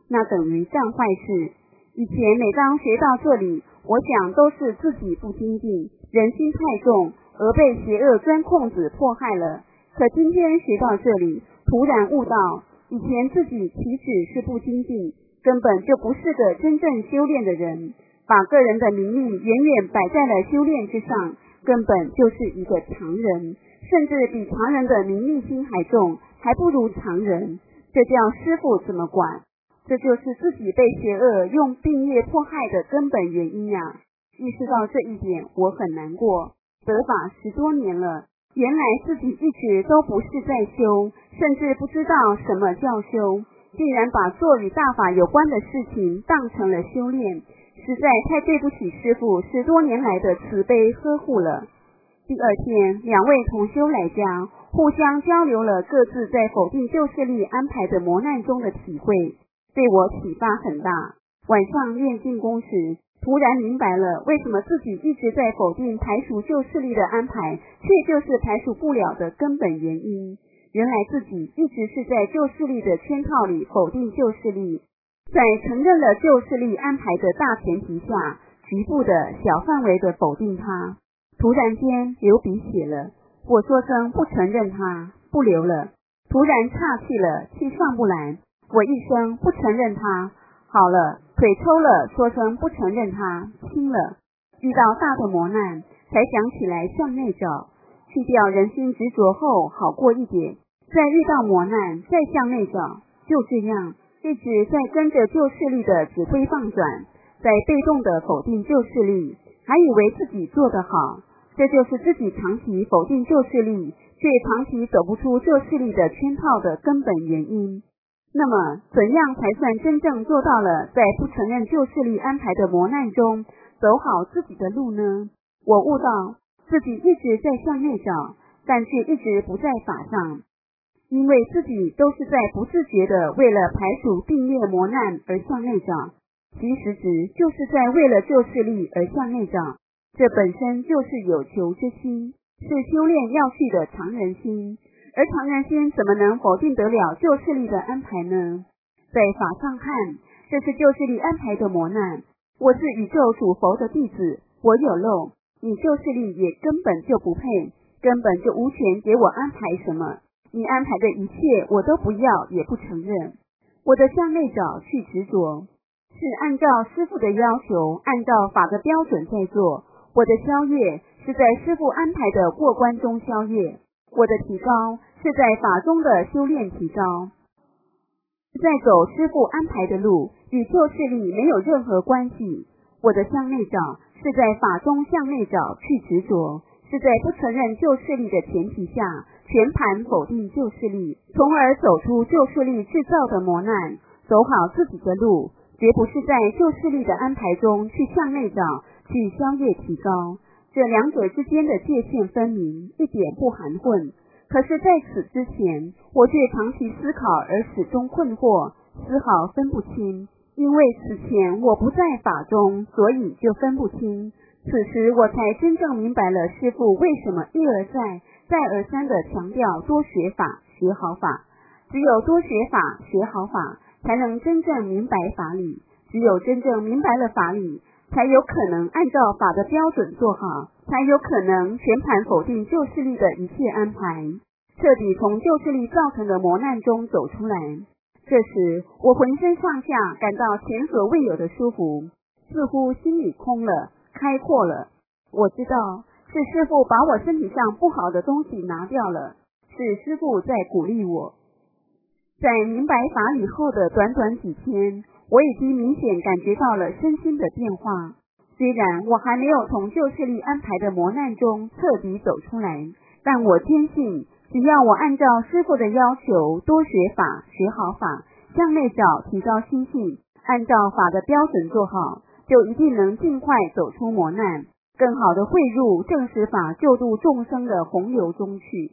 那等于干坏事。以前每当学到这里，我想都是自己不精进，人心太重，而被邪恶钻空子迫害了。可今天学到这里，突然悟到，以前自己其实是不精进，根本就不是个真正修炼的人，把个人的名利远远摆在了修炼之上，根本就是一个常人，甚至比常人的名利心还重，还不如常人。这叫师父怎么管？这就是自己被邪恶用病业迫害的根本原因呀、啊！意识到这一点，我很难过。得法十多年了，原来自己一直都不是在修，甚至不知道什么叫修，竟然把做与大法有关的事情当成了修炼，实在太对不起师父十多年来的慈悲呵护了。第二天，两位同修来家，互相交流了各自在否定旧势力安排的磨难中的体会，对我启发很大。晚上练静功时，突然明白了为什么自己一直在否定排除旧势力的安排，却就是排除不了的根本原因。原来自己一直是在旧势力的圈套里否定旧势力，在承认了旧势力安排的大前提下，局部的小范围的否定它。突然间流鼻血了，我说声不承认它，不流了。突然岔气了，气上不来，我一声不承认它，好了，腿抽了，说声不承认它，轻了。遇到大的磨难，才想起来向内找，去掉人心执着后好过一点，再遇到磨难再向内找，就这样一直在跟着旧势力的指挥棒转，在被动的否定旧势力，还以为自己做得好，这就是自己长期否定旧势力，却长期走不出旧势力的圈套的根本原因。那么怎样才算真正做到了在不承认旧势力安排的磨难中走好自己的路呢？我悟到自己一直在向内找，但却一直不在法上，因为自己都是在不自觉的为了排除病业磨难而向内找，其实质就是在为了旧势力而向内找，这本身就是有求之心，是修炼要去的常人心。而常人心怎么能否定得了旧势力的安排呢？在法上看，这是旧势力安排的磨难。我是宇宙主佛的弟子，我有漏，你旧势力也根本就不配，根本就无权给我安排什么。你安排的一切我都不要，也不承认。我的向内找去执着，是按照师父的要求，按照法的标准在做。我的消业是在师父安排的过关中消业，我的提高是在法中的修炼提高，在走师父安排的路，与旧势力没有任何关系。我的向内找是在法中向内找去执着，是在不承认旧势力的前提下，全盘否定旧势力，从而走出旧势力制造的磨难，走好自己的路，绝不是在旧势力的安排中去向内找，去消业提高。这两者之间的界限分明，一点不含混。可是在此之前，我却长期思考而始终困惑，丝毫分不清。因为此前我不在法中，所以就分不清。此时我才真正明白了师父为什么一而再、再而三地强调多学法、学好法。只有多学法、学好法，才能真正明白法理。只有真正明白了法理，才有可能按照法的标准做好，才有可能全盘否定旧势力的一切安排，彻底从旧势力造成的磨难中走出来。这时我浑身上下感到前所未有的舒服，似乎心里空了，开阔了。我知道是师父把我身体上不好的东西拿掉了，是师父在鼓励我。在明白法理后的短短几天，我已经明显感觉到了身心的变化。虽然我还没有从旧势力安排的磨难中彻底走出来，但我坚信，只要我按照师父的要求，多学法、学好法，向内找提高心性，按照法的标准做好，就一定能尽快走出磨难，更好地汇入正实法救度众生的洪流中去。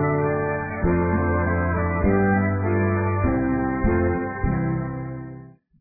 听到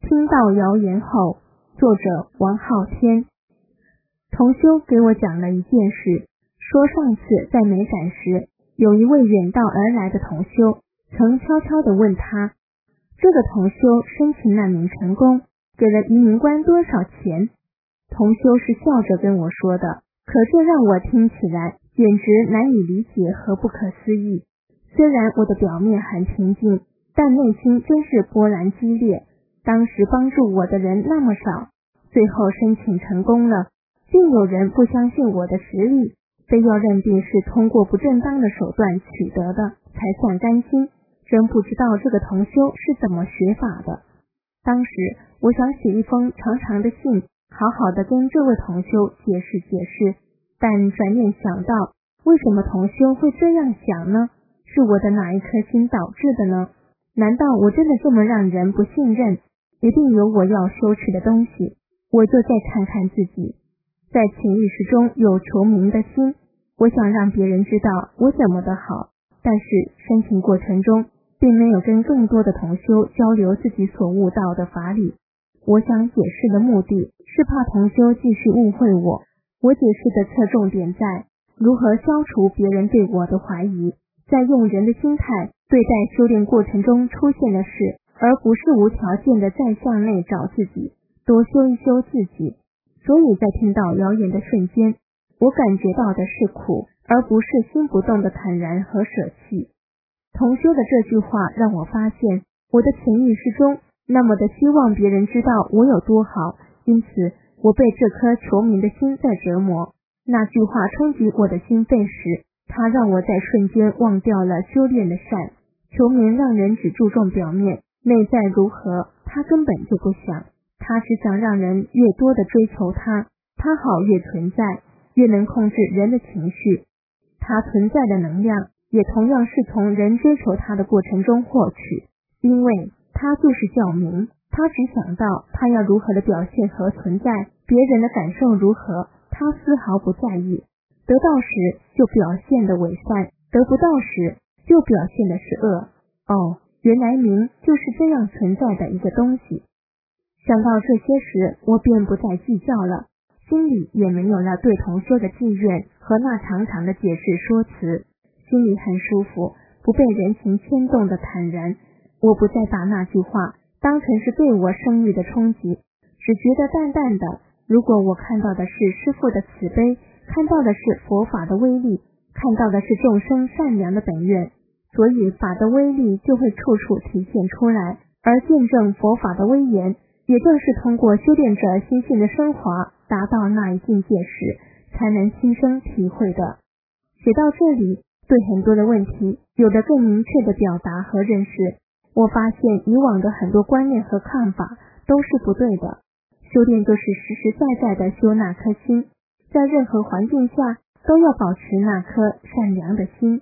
道谣言后，作者王浩天。同修给我讲了一件事，说上次在美展时，有一位远道而来的同修曾悄悄地问他，这个同修申请难民成功，给了移民官多少钱？同修是笑着跟我说的，可这让我听起来简直难以理解和不可思议。虽然我的表面很平静，但内心真是波澜激烈。当时帮助我的人那么少，最后申请成功了，竟有人不相信我的实力，非要认定是通过不正当的手段取得的才算甘心，真不知道这个同修是怎么学法的。当时我想写一封长长的信，好好的跟这位同修解释解释，但转念想到，为什么同修会这样想呢？是我的哪一颗心导致的呢？难道我真的这么让人不信任？一定有我要羞耻的东西。我就再看看自己，在潜意识中有求名的心，我想让别人知道我怎么的好，但是申请过程中并没有跟更多的同修交流自己所悟到的法理。我想解释的目的是怕同修继续误会我，我解释的侧重点在如何消除别人对我的怀疑，在用人的心态对待修炼过程中出现的事，而不是无条件的再向内找自己，多修一修自己。所以在听到谣言的瞬间，我感觉到的是苦，而不是心不动的坦然和舍弃。同修的这句话让我发现，我的潜意识中那么的希望别人知道我有多好，因此我被这颗求名的心在折磨。那句话冲击我的心肺时，它让我在瞬间忘掉了修炼的善。求名让人只注重表面，内在如何他根本就不想，他只想让人越多的追求他，他好越存在，越能控制人的情绪。他存在的能量也同样是从人追求他的过程中获取，因为他就是教名，他只想到他要如何的表现和存在，别人的感受如何，他丝毫不在意。得到时就表现的伪善，得不到时就表现的是恶。哦，原来名就是这样存在的一个东西。想到这些时，我便不再计较了，心里也没有了对同修的妓怨和那长长的解释说辞，心里很舒服，不被人情牵动的坦然。我不再把那句话当成是对我声誉的冲击，只觉得淡淡的，如果我看到的是师父的慈悲，看到的是佛法的威力，看到的是众生善良的本愿，所以法的威力就会处处体现出来，而见证佛法的威严，也正是通过修炼者心性的升华，达到那一境界时，才能亲身体会的。写到这里，对很多的问题有了更明确的表达和认识，我发现以往的很多观念和看法都是不对的。修炼就是实实在在的修那颗心，在任何环境下都要保持那颗善良的心。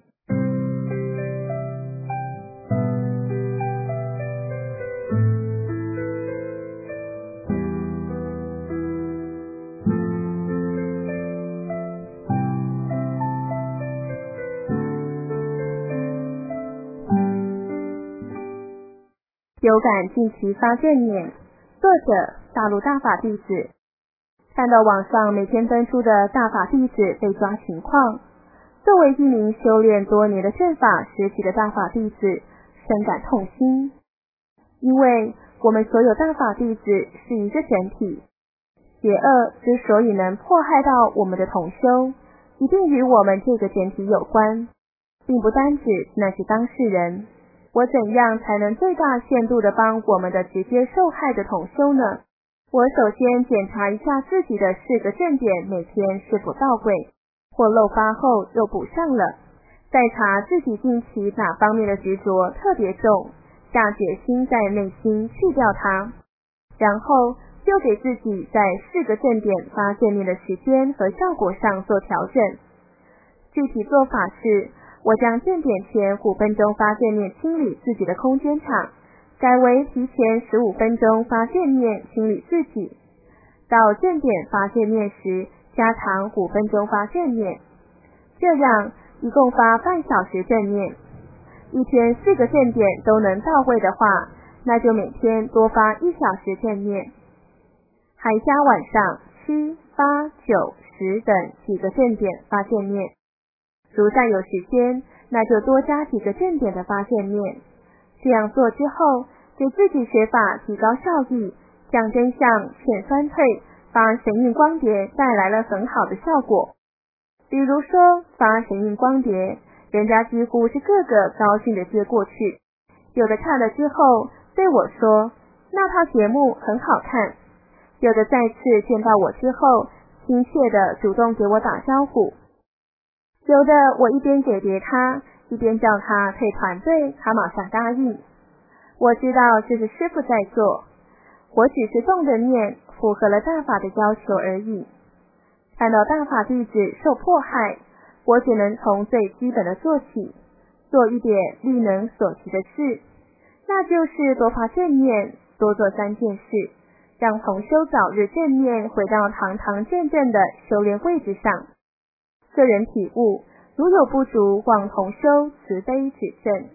有感近期发正念，作者大陆大法弟子。看到网上每天登出的大法弟子被抓情况，作为一名修炼多年的正法实习的大法弟子，深感痛心。因为我们所有大法弟子是一个整体，邪恶之所以能迫害到我们的同修，一定与我们这个整体有关，并不单指那些当事人。我怎样才能最大限度地帮我们的直接受害的同修呢？我首先检查一下自己的四个正点每天是否到位，或漏发后又补上了，再查自己近期哪方面的执着特别重，下决心在内心去掉它，然后就给自己在四个正点发正念的时间和效果上做调整。具体做法是，我将正点前五分钟发正念清理自己的空间场，改为提前十五分钟发正念清理自己，到正点发正念时加长五分钟发正念，这样一共发半小时正念。一天四个正点都能到位的话， 那就每天多发一小时正念，还加晚上七、八、九、十等几个正点发正念。如再有时间，那就多加几个正点的发正念。这样做之后，给自己学法提高效益，降真相、劝酸退，发神印光碟带来了很好的效果。比如说发神印光碟，人家几乎是个个高兴地接过去，有的看了之后对我说那套节目很好看，有的再次见到我之后亲切地主动给我打招呼，有的我一边给别他，一边叫他退团队，他马上答应。我知道这是师父在做，我只是动的念符合了大法的要求而已。看到大法弟子受迫害，我只能从最基本的做起，做一点力能所及的事，那就是多发正念，多做三件事，让同修早日正念回到堂堂正正的修炼位置上。个人体悟，如有不足，望同修慈悲指正。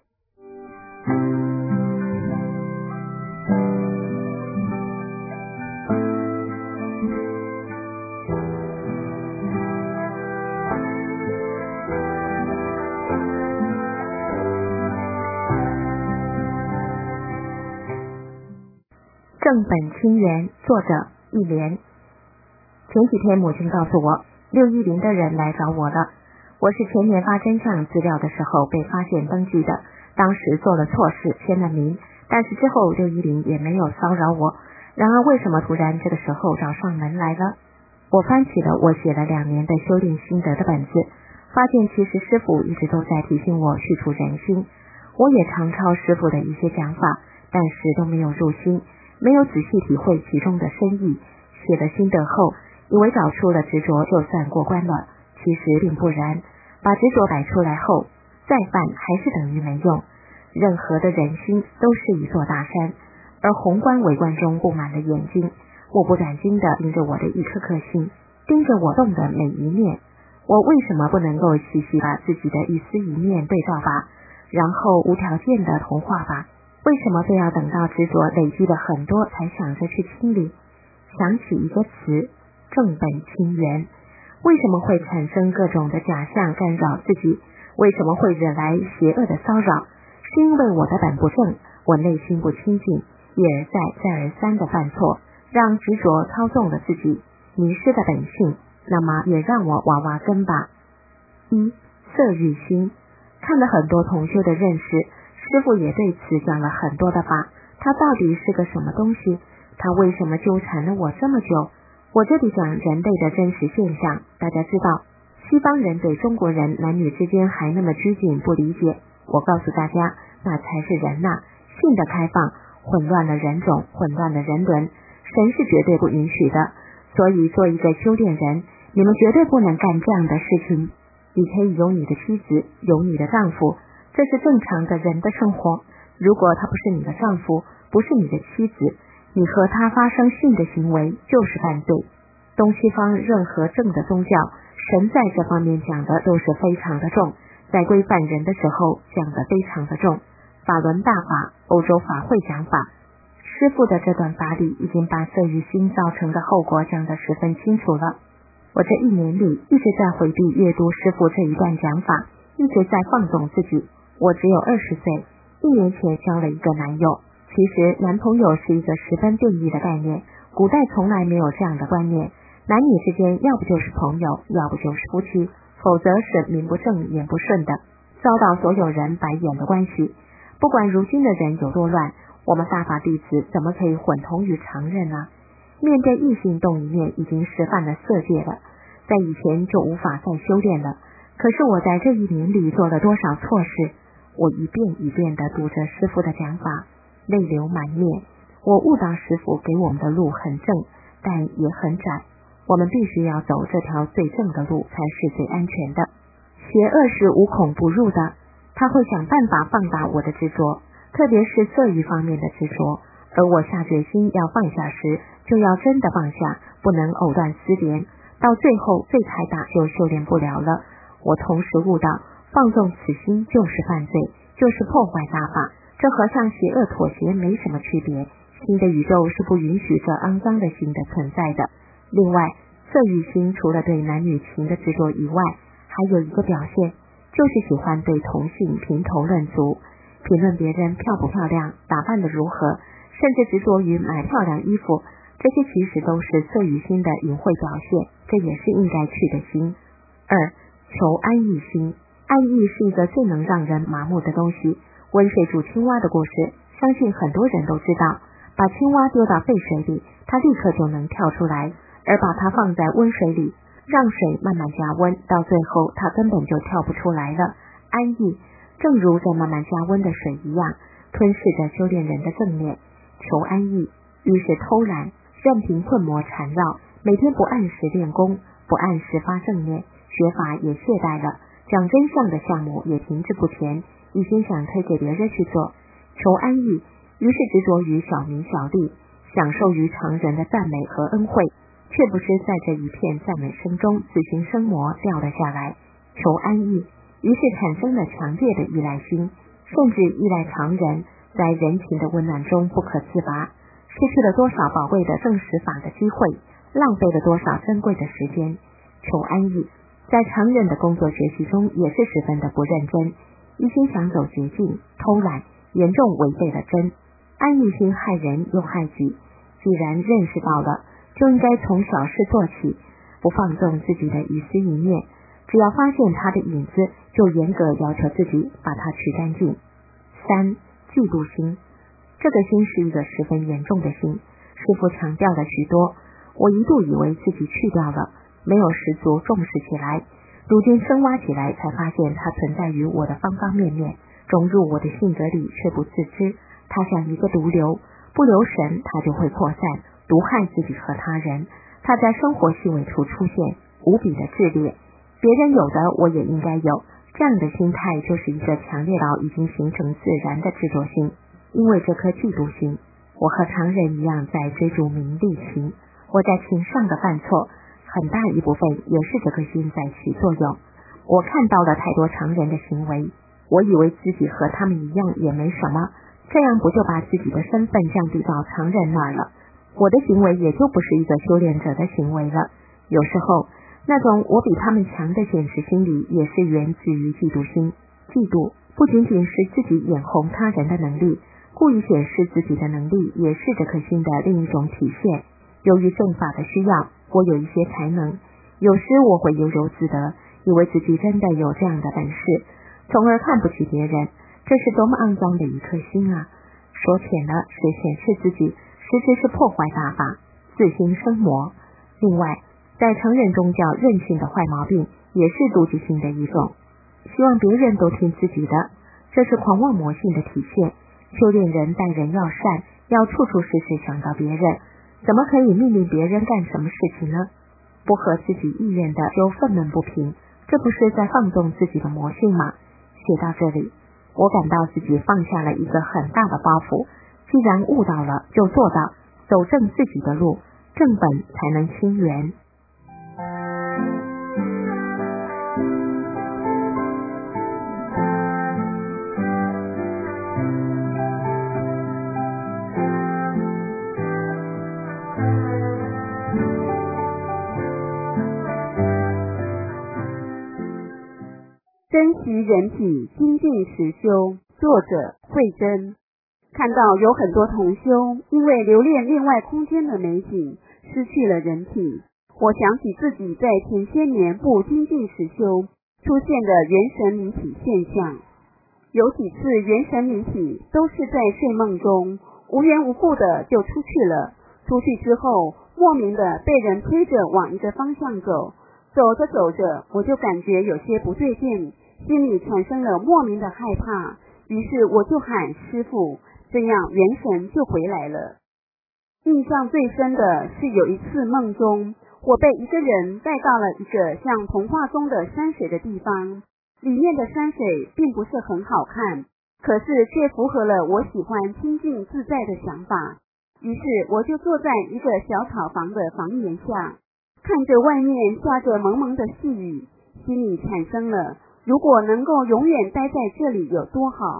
正本清源，作者一莲。前几天母亲告诉我，六一零的人来找我了。我是前年发真相资料的时候被发现登记的，当时做了错事，签了名，但是之后六一零也没有骚扰我。然而为什么突然这个时候找上门来了？我翻起了我写了两年的修炼心得的本子，发现其实师父一直都在提醒我去除人心。我也常抄师父的一些讲法，但是都没有入心，没有仔细体会其中的深意。写了心得后，以为找出了执着就算过关了，其实并不然。把执着摆出来后，再犯还是等于没用。任何的人心都是一座大山，而宏观微观中布满了眼睛，目不转睛地盯着我的一颗颗心，盯着我动的每一念。我为什么不能够细细把自己的一丝一念对照法，然后无条件的同化法？为什么非要等到执着累积了很多才想着去清理？想起一个词，正本清源。为什么会产生各种的假象干扰自己？为什么会惹来邪恶的骚扰？是因为我的本不正，我内心不清净，一而再再而三的犯错，让执着操纵了自己，迷失的本性。那么也让我挖挖根吧。一、色欲心。看了很多同修的认识，师父也对此讲了很多的法，它到底是个什么东西？它为什么纠缠了我这么久？我这里讲人类的真实现象。大家知道，西方人对中国人男女之间还那么拘谨不理解，我告诉大家，那才是人呐、啊！性的开放混乱了人种，混乱了人伦，神是绝对不允许的。所以做一个修炼人，你们绝对不能干这样的事情。你可以有你的妻子，有你的丈夫，这是正常的人的生活。如果他不是你的丈夫，不是你的妻子，你和他发生性的行为就是犯罪。东西方任何正的宗教，神在这方面讲的都是非常的重，在规范人的时候讲的非常的重。法轮大法、欧洲法会讲法，师父的这段法理已经把色欲心造成的后果讲得十分清楚了。我这一年里一直在回避阅读师父这一段讲法，一直在放纵自己。我只有二十岁，一年前交了一个男友。其实男朋友是一个十分定义的概念，古代从来没有这样的观念，男女之间要不就是朋友，要不就是夫妻，否则是名不正言不顺的，遭到所有人白眼的关系。不管如今的人有多乱，我们大法弟子怎么可以混同于常人呢？面对异性动一念已经是犯了色戒了，在以前就无法再修炼了。可是我在这一年里做了多少错事？我一遍一遍地读着师父的讲法，泪流满面。我悟到师父给我们的路很正，但也很窄，我们必须要走这条最正的路才是最安全的。邪恶是无孔不入的，他会想办法放大我的执着，特别是色欲方面的执着。而我下决心要放下时，就要真的放下，不能藕断丝连，到最后罪太大就修炼不了了。我同时悟到，放纵此心就是犯罪，就是破坏大法， 这和向邪恶妥协没什么区别。新的宇宙是不允许这肮脏的心的存在的。另外，色欲心除了对男女情的执着以外，还有一个表现，就是喜欢对同性评头论足，评论别人漂不漂亮，打扮得如何，甚至执着于买漂亮衣服，这些其实都是色欲心的隐晦表现，这也是应该去的心。二、求安逸心。安逸是一个最能让人麻木的东西。温水煮青蛙的故事，相信很多人都知道，把青蛙丢到沸水里，它立刻就能跳出来，而把它放在温水里，让水慢慢加温，到最后它根本就跳不出来了。安逸正如这慢慢加温的水一样，吞噬着修炼人的正念。求安逸于是偷懒，任凭困魔缠绕，每天不按时练功，不按时发正念，学法也懈怠了，讲真相的项目也停滞不前，一心想推给别人去做。求安逸于是执着于小名小利，享受于常人的赞美和恩惠，却不知在这一片赞美声中自行生魔掉了下来。求安逸于是产生了强烈的依赖心，甚至依赖常人，在人情的温暖中不可自拔，失去了多少宝贵的证实法的机会，浪费了多少珍贵的时间。求安逸在常人的工作学习中也是十分的不认真，一心想走捷径，偷懒，严重违背了真。安逸心害人又害己，既然认识到了，就应该从小事做起，不放纵自己的一丝一念，只要发现他的影子，就严格要求自己把它取干净。三、嫉妒心。这个心是一个十分严重的心，师父强调了许多，我一度以为自己去掉了，没有十足重视起来，如今深挖起来才发现它存在于我的方方面面，融入我的性格里却不自知。它像一个毒瘤，不留神它就会扩散，毒害自己和他人。它在生活细微处出现，无比的炽烈，别人有的我也应该有，这样的心态就是一个强烈到已经形成自然的执着心。因为这颗嫉妒心，我和常人一样在追逐名利情，我在情上的犯错，很大一部分也是这颗心在起作用。我看到了太多常人的行为，我以为自己和他们一样也没什么，这样不就把自己的身份降低到常人那儿了，我的行为也就不是一个修炼者的行为了。有时候那种我比他们强的现实心理也是源自于嫉妒心。嫉妒不仅仅是自己眼红他人的能力，故意显示自己的能力也是这颗心的另一种体现。由于正法的需要，我有一些才能，有时我会悠悠自得，以为自己真的有这样的本事，从而看不起别人，这是多么肮脏的一颗心啊！说浅了是显示自己，实质是破坏大法，自心生魔。另外，在成人宗教任性的坏毛病也是妒忌心的一种，希望别人都听自己的，这是狂妄魔性的体现。修炼人待人要善，要处处事事想到别人，怎么可以命令别人干什么事情呢？不合自己意愿的就愤懑不平，这不是在放纵自己的魔性吗？写到这里，我感到自己放下了一个很大的包袱，既然悟到了就做到，走正自己的路，正本才能清源。 珍惜人体，精进实修。作者慧真。看到有很多同修因为留恋另外空间的美景，失去了人体，我想起自己在前些年不精进实修出现的元神离体现象。有几次元神离体都是在睡梦中，无缘无故的就出去了，出去之后莫名的被人推着往一个方向走，走着走着我就感觉有些不对劲，心里产生了莫名的害怕，于是我就喊师父，这样元神就回来了。印象最深的是有一次梦中，我被一个人带到了一个像童话中的山水的地方，里面的山水并不是很好看，可是却符合了我喜欢清静自在的想法。于是我就坐在一个小草房的房檐下，看着外面下着蒙蒙的细雨，心里产生了如果能够永远待在这里有多好。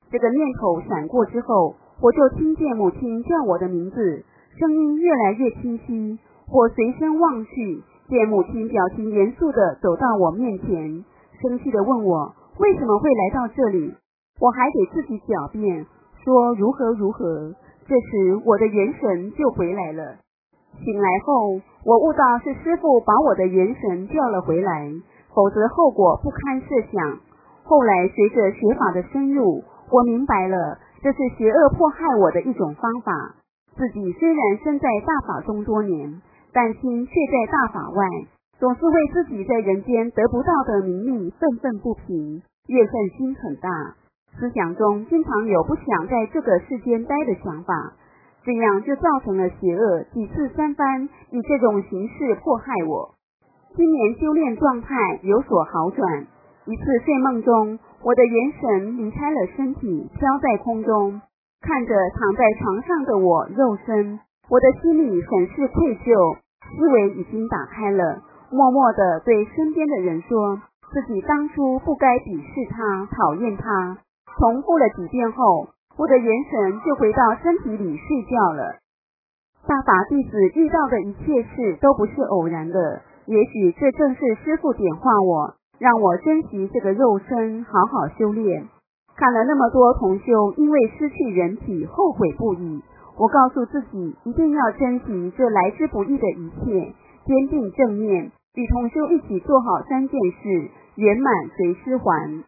这个念头闪过之后，我就听见母亲叫我的名字，声音越来越清晰。我随身望去，见母亲表情严肃地走到我面前，生气地问我为什么会来到这里。我还给自己狡辩，说如何如何。这时我的元神就回来了。醒来后，我悟到是师父把我的元神叫了回来，否则后果不堪设想。后来随着学法的深入，我明白了，这是邪恶迫害我的一种方法。自己虽然身在大法中多年，但心却在大法外，总是为自己在人间得不到的名利愤愤不平，怨恨心很大，思想中经常有不想在这个世间待的想法，这样就造成了邪恶几次三番以这种形式迫害我。今年修炼状态有所好转，一次睡梦中，我的元神离开了身体，飘在空中，看着躺在床上的我肉身，我的心里很是愧疚，思维已经打开了，默默地对身边的人说，自己当初不该鄙视他，讨厌他。重复了几遍后，我的元神就回到身体里睡觉了。大法弟子遇到的一切事都不是偶然的，也许这正是师父点化我，让我珍惜这个肉身，好好修炼。看了那么多同修因为失去人体后悔不已，我告诉自己一定要珍惜这来之不易的一切，坚定正念，与同修一起做好三件事，圆满随师还。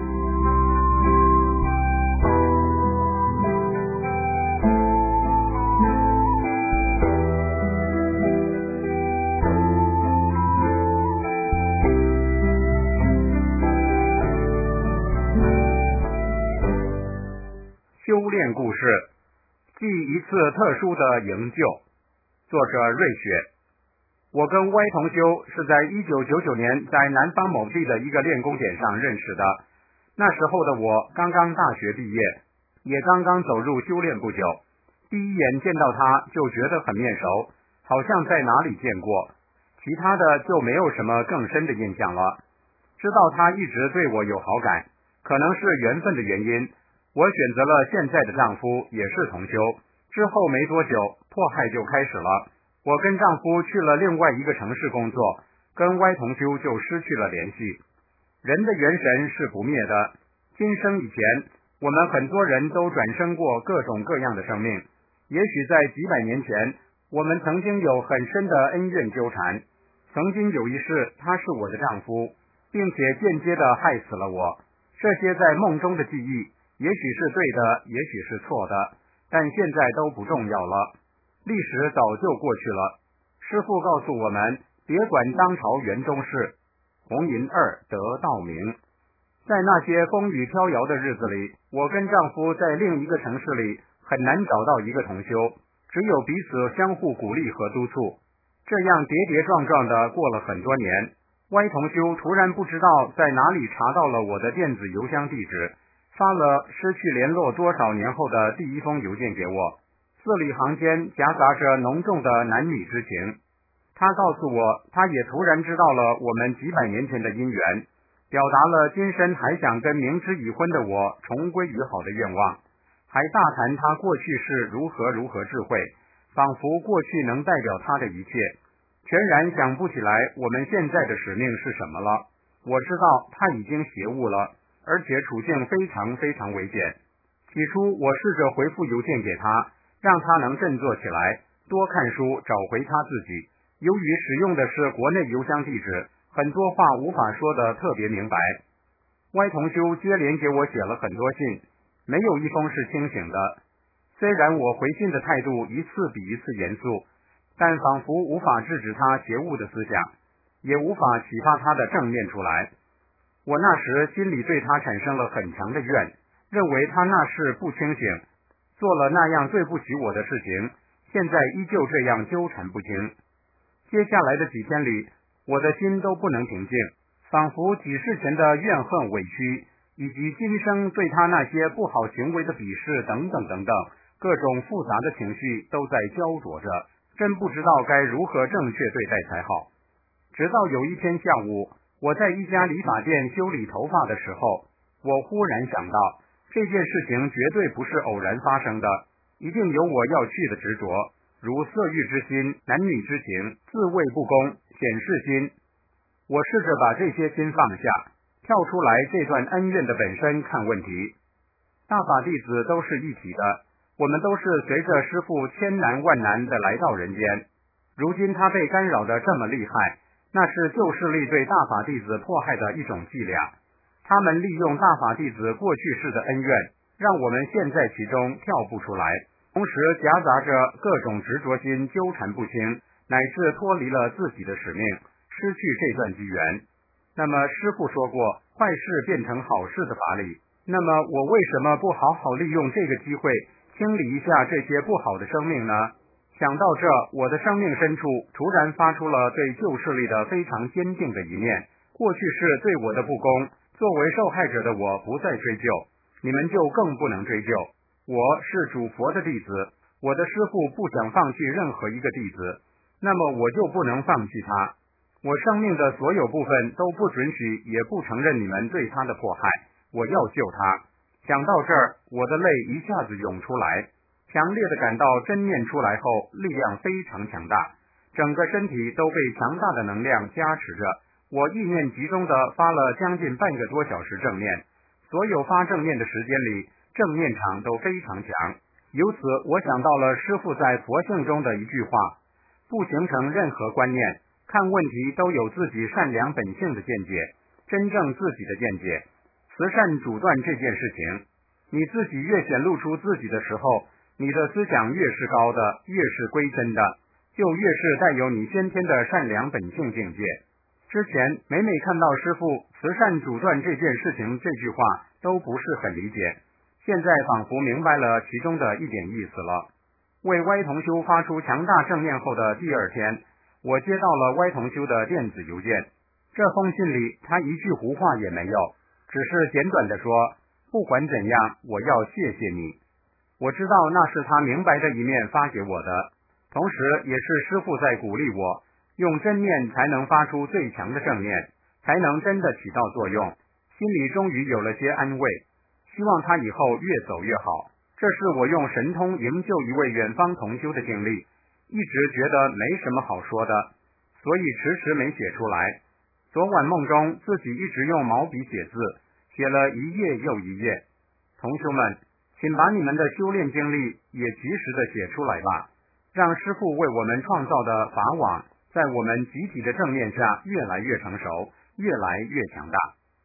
修炼故事，记一次特殊的营救。作者瑞雪。我跟歪同修是在一九九九年在南方某地的一个练功点上认识的。那时候的我刚刚大学毕业，也刚刚走入修炼不久，第一眼见到他就觉得很面熟，好像在哪里见过，其他的就没有什么更深的印象了。知道他一直对我有好感，可能是缘分的原因，我选择了现在的丈夫，也是同修。之后没多久，迫害就开始了。我跟丈夫去了另外一个城市工作，跟歪同修就失去了联系。人的元神是不灭的，今生以前，我们很多人都转生过各种各样的生命。也许在几百年前，我们曾经有很深的恩怨纠缠，曾经有一世他是我的丈夫，并且间接的害死了我。这些在梦中的记忆也许是对的，也许是错的，但现在都不重要了，历史早就过去了。师父告诉我们，别管当朝元中事，红银二得道明。在那些风雨飘摇的日子里，我跟丈夫在另一个城市里很难找到一个同修，只有彼此相互鼓励和督促。这样跌跌撞撞的过了很多年，歪同修突然不知道在哪里查到了我的电子邮箱地址，发了失去联络多少年后的第一封邮件给我，字里行间夹杂着浓重的男女之情。他告诉我，他也突然知道了我们几百年前的姻缘，表达了今生还想跟明知已婚的我重归于好的愿望，还大谈他过去是如何如何智慧，仿佛过去能代表他的一切。全然想不起来我们现在的使命是什么了。我知道他已经邪悟了，而且处境非常非常危险。起初我试着回复邮件给他，让他能振作起来，多看书，找回他自己。由于使用的是国内邮箱地址，很多话无法说得特别明白。歪同修接连给我写了很多信，没有一封是清醒的。虽然我回信的态度一次比一次严肃，但仿佛无法制止他邪恶的思想，也无法启发他的正念出来。我那时心里对他产生了很强的怨，认为他那时不清醒，做了那样对不起我的事情，现在依旧这样纠缠不清。接下来的几天里，我的心都不能平静，仿佛几世前的怨恨委屈，以及今生对他那些不好行为的鄙视等等等等，各种复杂的情绪都在焦灼着，真不知道该如何正确对待才好。直到有一天下午，我在一家理发店修理头发的时候，我忽然想到， 这件事情绝对不是偶然发生的，一定有我要去的执着，如色欲之心、男女之情、自卫不公、显示心。我试着把这些心放下，跳出来这段恩怨的本身看问题。大法弟子都是一体的，我们都是随着师父千难万难的来到人间。如今他被干扰的这么厉害，那是旧势力对大法弟子迫害的一种伎俩。他们利用大法弟子过去世的恩怨，让我们陷在其中跳不出来，同时夹杂着各种执着心纠缠不清，乃至脱离了自己的使命，失去这段机缘。那么师父说过，坏事变成好事的法理，那么我为什么不好好利用这个机会清理一下这些不好的生命呢？想到这，我的生命深处突然发出了对旧势力的非常坚定的一面。过去是对我的不公，作为受害者的我不再追究，你们就更不能追究。我是主佛的弟子，我的师父不想放弃任何一个弟子，那么我就不能放弃他。我生命的所有部分都不准许也不承认你们对他的迫害，我要救他。想到这儿，我的泪一下子涌出来，强烈的感到真念出来后力量非常强大，整个身体都被强大的能量加持着。我意念集中的发了将近半个多小时正念，所有发正念的时间里，正念场都非常强。由此我想到了师父在佛性中的一句话，不形成任何观念，看问题都有自己善良本性的见解，真正自己的见解。慈善主断这件事情，你自己越显露出自己的时候，你的思想越是高的，越是归真的，就越是带有你先天的善良本性境界。之前每每看到师父慈善主断这件事情这句话都不是很理解，现在仿佛明白了其中的一点意思了。为歪同修发出强大正念后的第二天，我接到了歪同修的电子邮件，这封信里他一句胡话也没有，只是简短的说，不管怎样我要谢谢你。我知道那是他明白的一面发给我的，同时也是师父在鼓励我，用真念才能发出最强的正念，才能真的起到作用。心里终于有了些安慰，希望他以后越走越好。这是我用神通营救一位远方同修的经历，一直觉得没什么好说的，所以迟迟没写出来。昨晚梦中自己一直用毛笔写字，写了一页又一页。同修们，请把你们的修炼经历也及时的写出来吧，让师父为我们创造的法网在我们集体的正念下越来越成熟，越来越强大。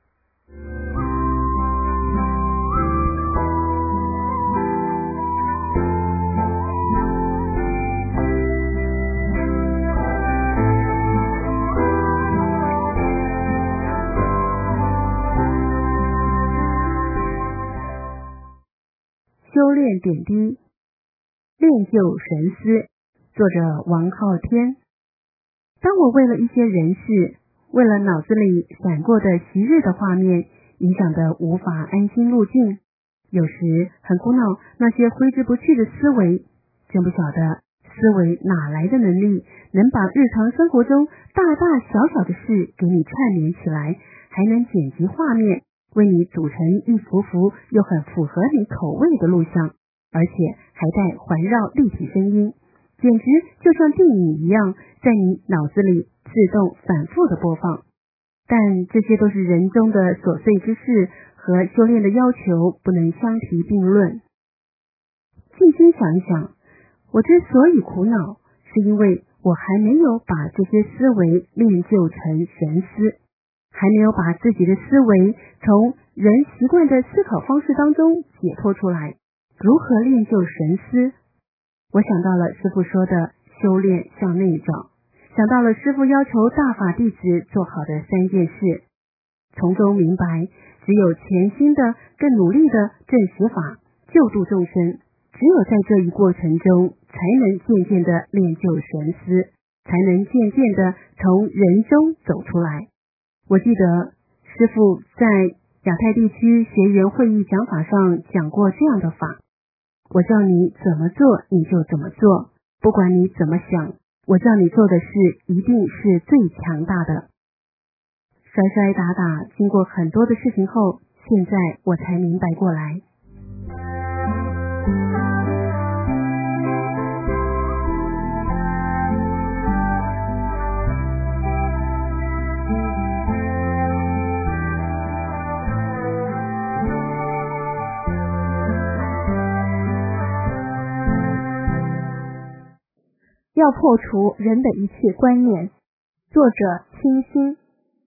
修炼点滴，练就神思。作者王浩天。当我为了一些人事，为了脑子里闪过的昔日的画面，影响的无法安心入境，有时很苦恼那些挥之不去的思维，真不晓得思维哪来的能力，能把日常生活中大大小小的事给你串联起来，还能剪辑画面，为你组成一幅幅又很符合你口味的录像，而且还带环绕立体声音，简直就像电影一样，在你脑子里自动反复的播放。但这些都是人中的琐碎之事，和修炼的要求不能相提并论。静心想一想，我之所以苦恼，是因为我还没有把这些思维练就成神思，还没有把自己的思维从人习惯的思考方式当中解脱出来。如何练就神思？我想到了师父说的修炼向内找，想到了师父要求大法弟子做好的三件事，从中明白，只有全心的、更努力的正实法，救度众生，只有在这一过程中，才能渐渐的练就神思，才能渐渐的从人中走出来。我记得师父在亚太地区学员会议讲法上讲过这样的法，我叫你怎么做你就怎么做，不管你怎么想，我叫你做的事一定是最强大的。摔摔打打经过很多的事情后，现在我才明白过来， 要破除人的一切观念。作者清新。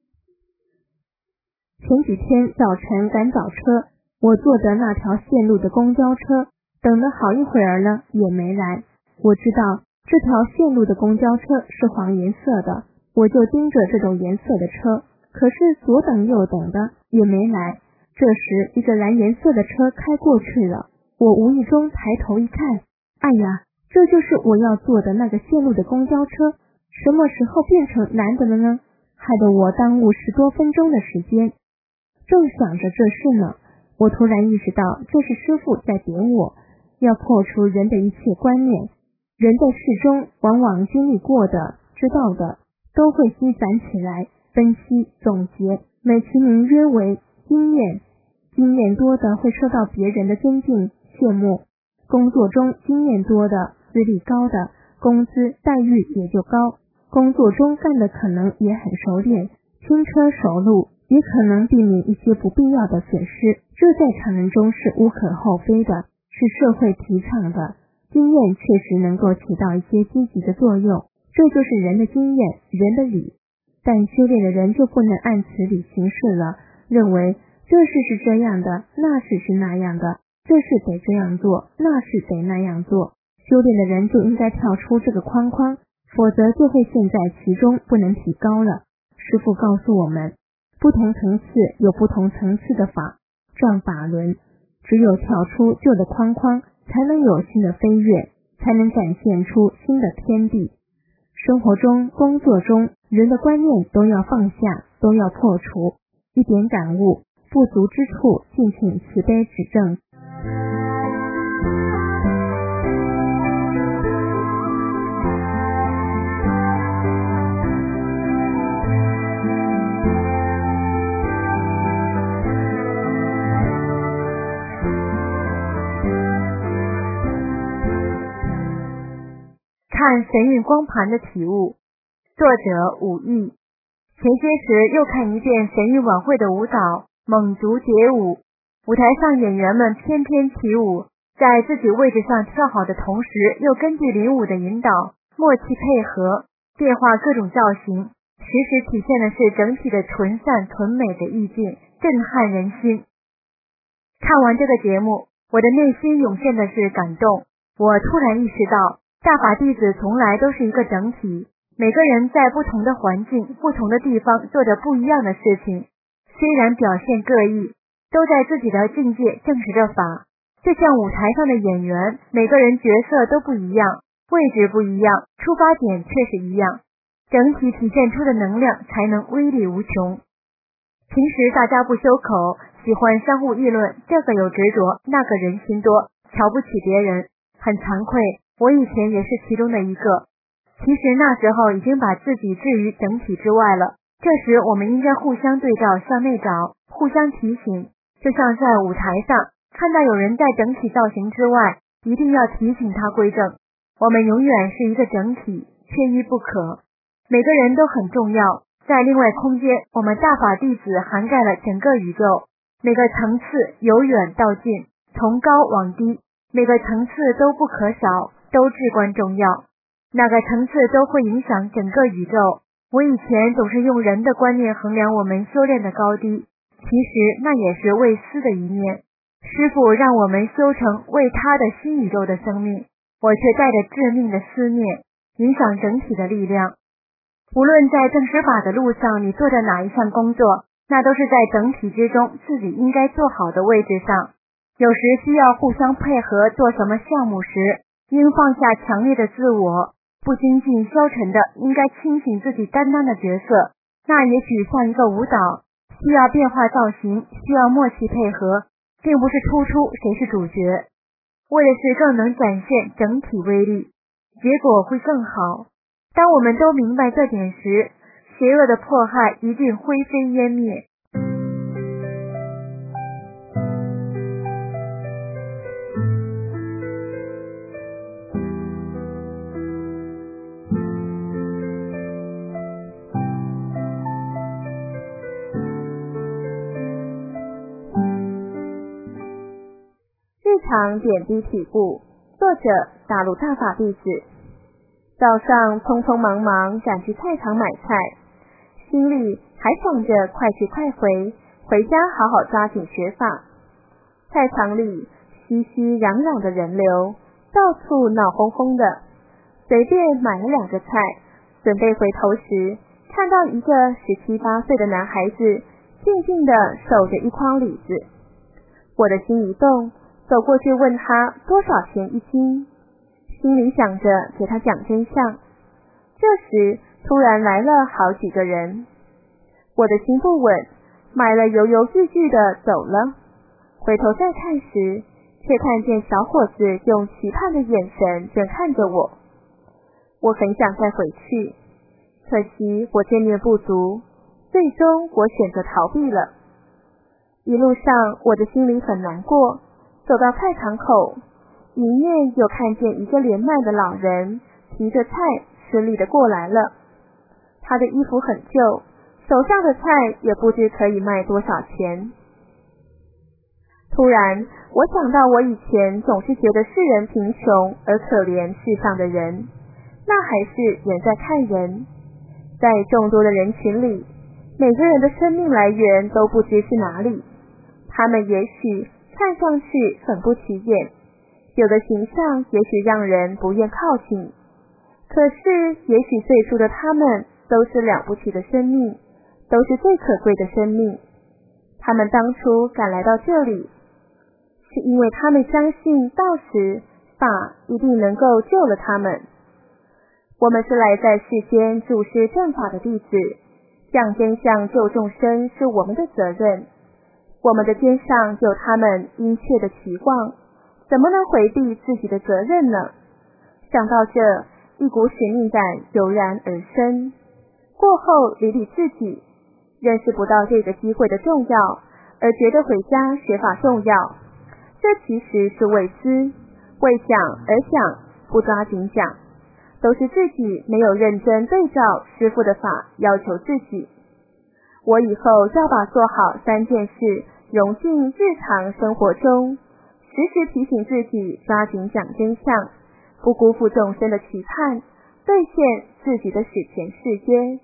前几天早晨赶早车，我坐的那条线路的公交车，等了好一会儿了也没来。我知道这条线路的公交车是黄颜色的，我就盯着这种颜色的车，可是左等右等的也没来。这时一个蓝颜色的车开过去了，我无意中抬头一看，哎呀，这就是我要坐的那个线路的公交车，什么时候变成蓝的了呢？害得我耽误十多分钟的时间。正想着这事呢，我突然意识到这是师父在点我，要破除人的一切观念。人在世中往往经历过的、知道的，都会积攒起来，分析总结，美其名曰为经验。经验多的会受到别人的尊敬羡慕，工作中经验多的、资历高的，工资待遇也就高，工作中干的可能也很熟练，轻车熟路，也可能避免一些不必要的损失，这在常人中是无可厚非的，是社会提倡的。经验确实能够起到一些积极的作用，这就是人的经验，人的理。但修炼的人就不能按此理行事了，认为这事是这样的，那事是那样的，这事得这样做，那事得那样做。修炼的人就应该跳出这个框框，否则就会陷在其中，不能提高了。师父告诉我们，不同层次有不同层次的法，转法轮，只有跳出旧的框框，才能有新的飞跃，才能展现出新的天地。生活中、工作中，人的观念都要放下，都要破除。一点感悟，不足之处，敬请慈悲指正。 看神韵光盘的体悟，作者武艺。前些时又看一遍神韵晚会的舞蹈，猛族蝶舞，舞台上演员们翩翩起舞，在自己位置上跳好的同时，又根据领舞的引导，默契配合，变化各种造型，时时体现的是整体的纯善纯美的意境，震撼人心。看完这个节目，我的内心涌现的是感动。我突然意识到，大法弟子从来都是一个整体，每个人在不同的环境、不同的地方做着不一样的事情，虽然表现各异，都在自己的境界证实着法。就像舞台上的演员，每个人角色都不一样，位置不一样，出发点却是一样，整体体现出的能量才能威力无穷。平时大家不修口，喜欢相互议论，这个有执着，那个人心多，瞧不起别人。很惭愧，我以前也是其中的一个。其实那时候已经把自己置于整体之外了，这时我们应该互相对照，向内找，互相提醒。就像在舞台上看到有人在整体造型之外，一定要提醒他归正。我们永远是一个整体，缺一不可。每个人都很重要，在另外空间，我们大法弟子涵盖了整个宇宙，每个层次由远到近，从高往低，每个层次都不可少，都至关重要，哪个层次都会影响整个宇宙。我以前总是用人的观念衡量我们修炼的高低，其实那也是为私的一面。师父让我们修成为他的新宇宙的生命，我却带着致命的思念，影响整体的力量。无论在正实法的路上你做着哪一项工作，那都是在整体之中自己应该做好的位置上。有时需要互相配合做什么项目时，应放下强烈的自我，不精进消沉的应该清醒自己担当的角色。那也许像一个舞蹈，需要变化造型，需要默契配合，并不是突出谁是主角，为的是更能展现整体威力，结果会更好。当我们都明白这点时，邪恶的迫害一定灰飞烟灭。 日常点滴体悟，作者大陆大法弟子。 早上匆匆忙忙赶去菜场买菜，心里还想着快去快回，回家好好抓紧学法。菜场里熙熙攘攘的人流，到处闹哄哄的，随便买了两个菜，准备回头时，看到一个十七八岁的男孩子静静地守着一筐李子。我的心一动，走过去问他多少钱一斤，心里想着给他讲真相。这时突然来了好几个人，我的心不稳，买了犹犹豫豫地走了。回头再看时，却看见小伙子用期盼的眼神正看着我。我很想再回去，可惜我见面不足，最终我选择逃避了。一路上我的心里很难过，走到菜场口，迎面又看见一个年迈的老人提着菜吃力地过来了。他的衣服很旧，手上的菜也不知可以卖多少钱。突然我想到我以前总是觉得世人贫穷而可怜世上的人，那还是人在看人。在众多的人群里，每个人的生命来源都不知是哪里，他们也许看上去很不起眼，有的形象也许让人不愿靠近，可是也许最初的他们都是了不起的生命，都是最可贵的生命。他们当初赶来到这里，是因为他们相信到时法一定能够救了他们。我们是来在世间注释正法的弟子，讲真相救众生是我们的责任，我们的肩上有他们殷切的期望，怎么能回避自己的责任呢？想到这，一股使命感油然而生。过后理理自己，认识不到这个机会的重要，而觉得回家学法重要，这其实是为私，为讲而讲，不抓紧讲，都是自己没有认真对照师父的法要求自己。我以后要把做好三件事融进日常生活中，时时提醒自己抓紧讲真相，不辜负众生的期盼，兑现自己的史前誓约。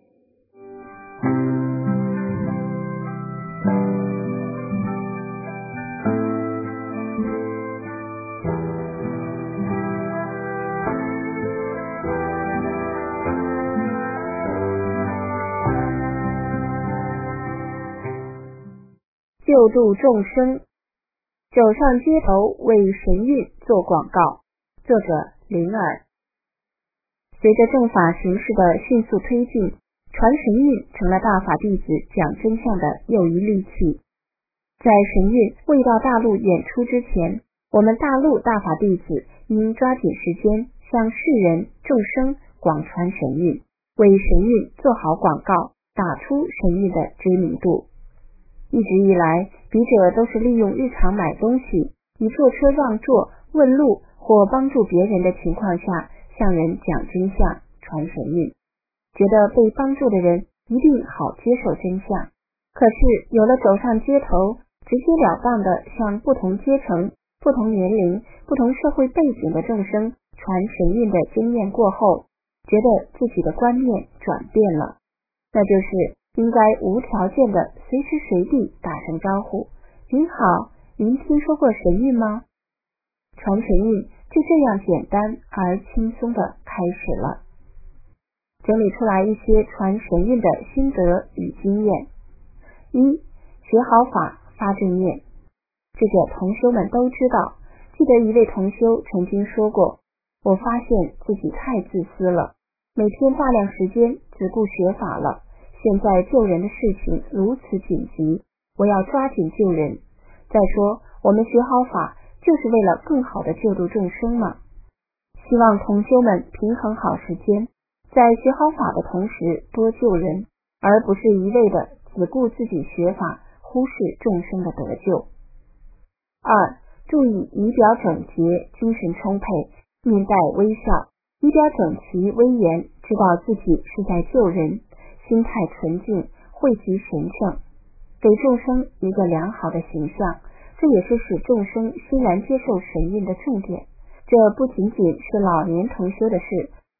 救助众生，走上街头为神韵做广告。作者灵儿。随着正法形势的迅速推进，传神韵成了大法弟子讲真相的又一利器。在神韵未到大陆演出之前，我们大陆大法弟子应抓紧时间向世人众生广传神韵，为神韵做好广告，打出神韵的知名度。一直以来，笔者都是利用日常买东西，以坐车让座、问路或帮助别人的情况下，向人讲真相、传神韵，觉得被帮助的人一定好接受真相。可是有了走上街头，直截了当的向不同阶层、不同年龄、不同社会背景的众生传神韵的经验过后，觉得自己的观念转变了，那就是应该无条件的随时随地打声招呼，您好，您听说过神韵吗？传神韵就这样简单而轻松的开始了。整理出来一些传神韵的心得与经验。一、学好法发正念。这个同修们都知道，记得一位同修曾经说过，我发现自己太自私了，每天大量时间只顾学法了，现在救人的事情如此紧急，我要抓紧救人。再说，我们学好法就是为了更好的救度众生嘛。希望同修们平衡好时间，在学好法的同时多救人，而不是一味的只顾自己学法，忽视众生的得救。二、注意仪表整洁，精神充沛，面带微笑，仪表整齐威严，知道自己是在救人，心态纯净，惠及神圣，给众生一个良好的形象，这也是使众生欣然接受神韵的重点。这不仅仅是老年同修的事，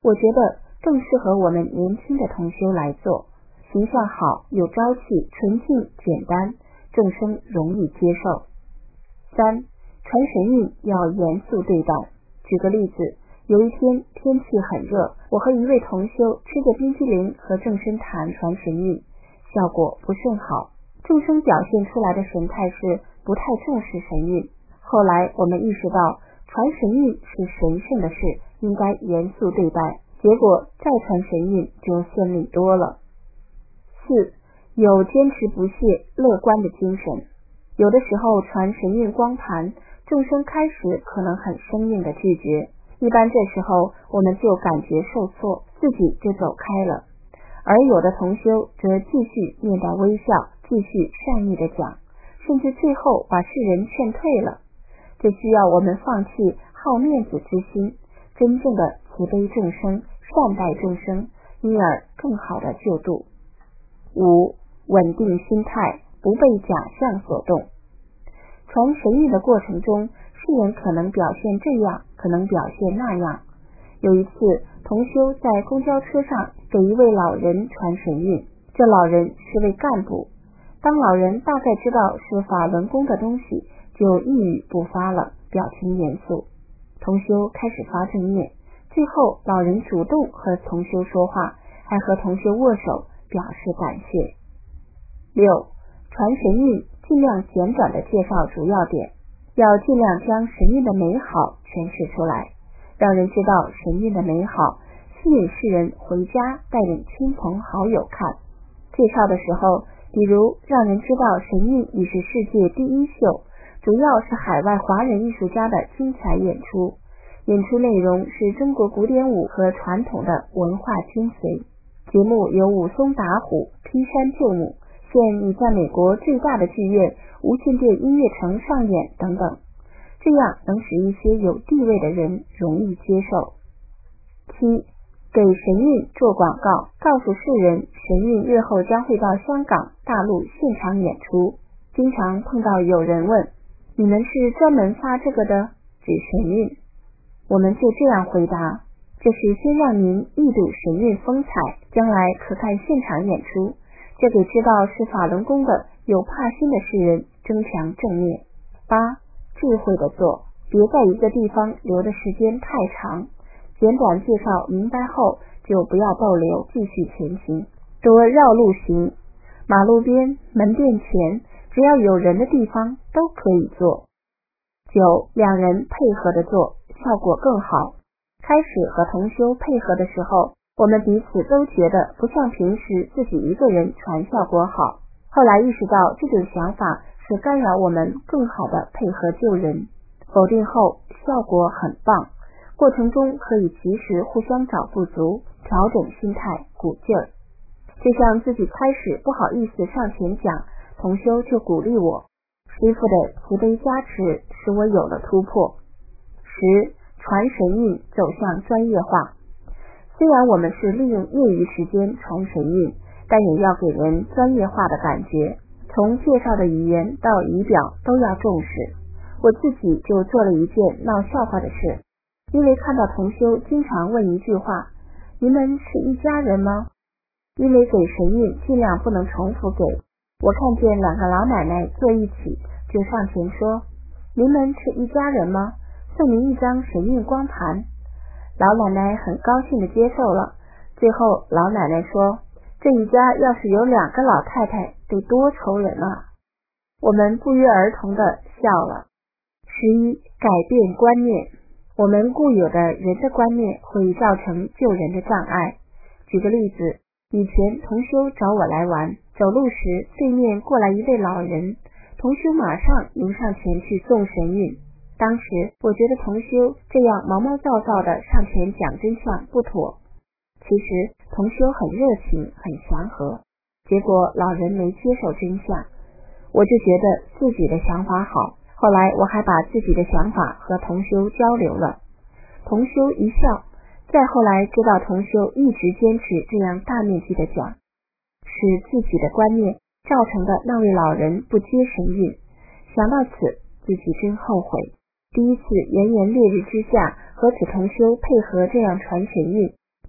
我觉得更适合我们年轻的同修来做，形象好，有朝气，纯净简单，众生容易接受。三，传神韵要严肃对待。举个例子，有一天天气很热，我和一位同修吃着冰淇淋和众生谈传神韵，效果不甚好，众生表现出来的神态是不太重视神韵。后来我们意识到传神韵是神圣的事，应该严肃对待，结果再传神韵就顺利多了。四，有坚持不懈乐观的精神。有的时候传神韵光盘，众生开始可能很生硬的拒绝，一般这时候我们就感觉受挫，自己就走开了。而有的同修则继续面带微笑，继续善意的讲，甚至最后把世人劝退了。这需要我们放弃好面子之心，真正的慈悲众生，善待众生，因而更好的救度。五，稳定心态，不被假象所动。传神韵的过程中，世人可能表现这样，可能表现那样。有一次，同修在公交车上给一位老人传神韵，这老人是位干部。当老人大概知道是法轮功的东西，就一语不发了，表情严肃。同修开始发正念，最后老人主动和同修说话，还和同修握手，表示感谢。六，传神韵尽量简短的介绍主要点，要尽量将神韵的美好诠释出来，让人知道神韵的美好，吸引世人回家带领亲朋好友看。介绍的时候，比如让人知道神韵已是世界第一秀，主要是海外华人艺术家的精彩演出，演出内容是中国古典舞和传统的文化精髓。节目由武松打虎、劈山救母，现已在美国最大的剧院无线电音乐城上演等等，这样能使一些有地位的人容易接受。七，给神韵做广告，告诉世人神韵日后将会到香港、大陆现场演出。经常碰到有人问，你们是专门发这个的？指神韵。我们就这样回答，这是先让您一睹神韵风采，将来可看现场演出，这给知道是法轮功的有怕心的世人增强正念。八，智慧的做，别在一个地方留的时间太长，简短介绍明白后就不要逗留，继续前行，多绕路行，马路边、门店前，只要有人的地方都可以做。九，两人配合的做，效果更好。开始和同修配合的时候，我们彼此都觉得不像平时自己一个人传效果好，后来意识到这种想法是干扰我们更好的配合救人，否定后效果很棒，过程中可以及时互相找不足，调整心态，鼓劲儿。就像自己开始不好意思上前讲，同修就鼓励我，师父的慈悲加持使我有了突破。十，传神韵走向专业化。虽然我们是利用业余时间传神韵，但也要给人专业化的感觉，从介绍的语言到仪表都要重视。我自己就做了一件闹笑话的事，因为看到同修经常问一句话，你们是一家人吗？因为给神韵尽量不能重复给，我看见两个老奶奶坐一起，就上前说，你们是一家人吗？送您一张神韵光盘。老奶奶很高兴地接受了，最后老奶奶说，这一家要是有两个老太太得多愁人啊。我们不约而同地笑了。十一，改变观念。我们固有的人的观念会造成救人的障碍。举个例子，以前同修找我来玩，走路时对面过来一位老人，同修马上迎上前去送神韵。当时我觉得同修这样毛毛躁躁的上前讲真相不妥，其实同修很热情很祥和，结果老人没接受真相，我就觉得自己的想法好，后来我还把自己的想法和同修交流了，同修一笑，再后来知道同修一直坚持这样大面积的讲，是自己的观念造成的那位老人不接神韵，想到此自己真后悔。第一次炎炎烈日之下和此同修配合这样传神韵，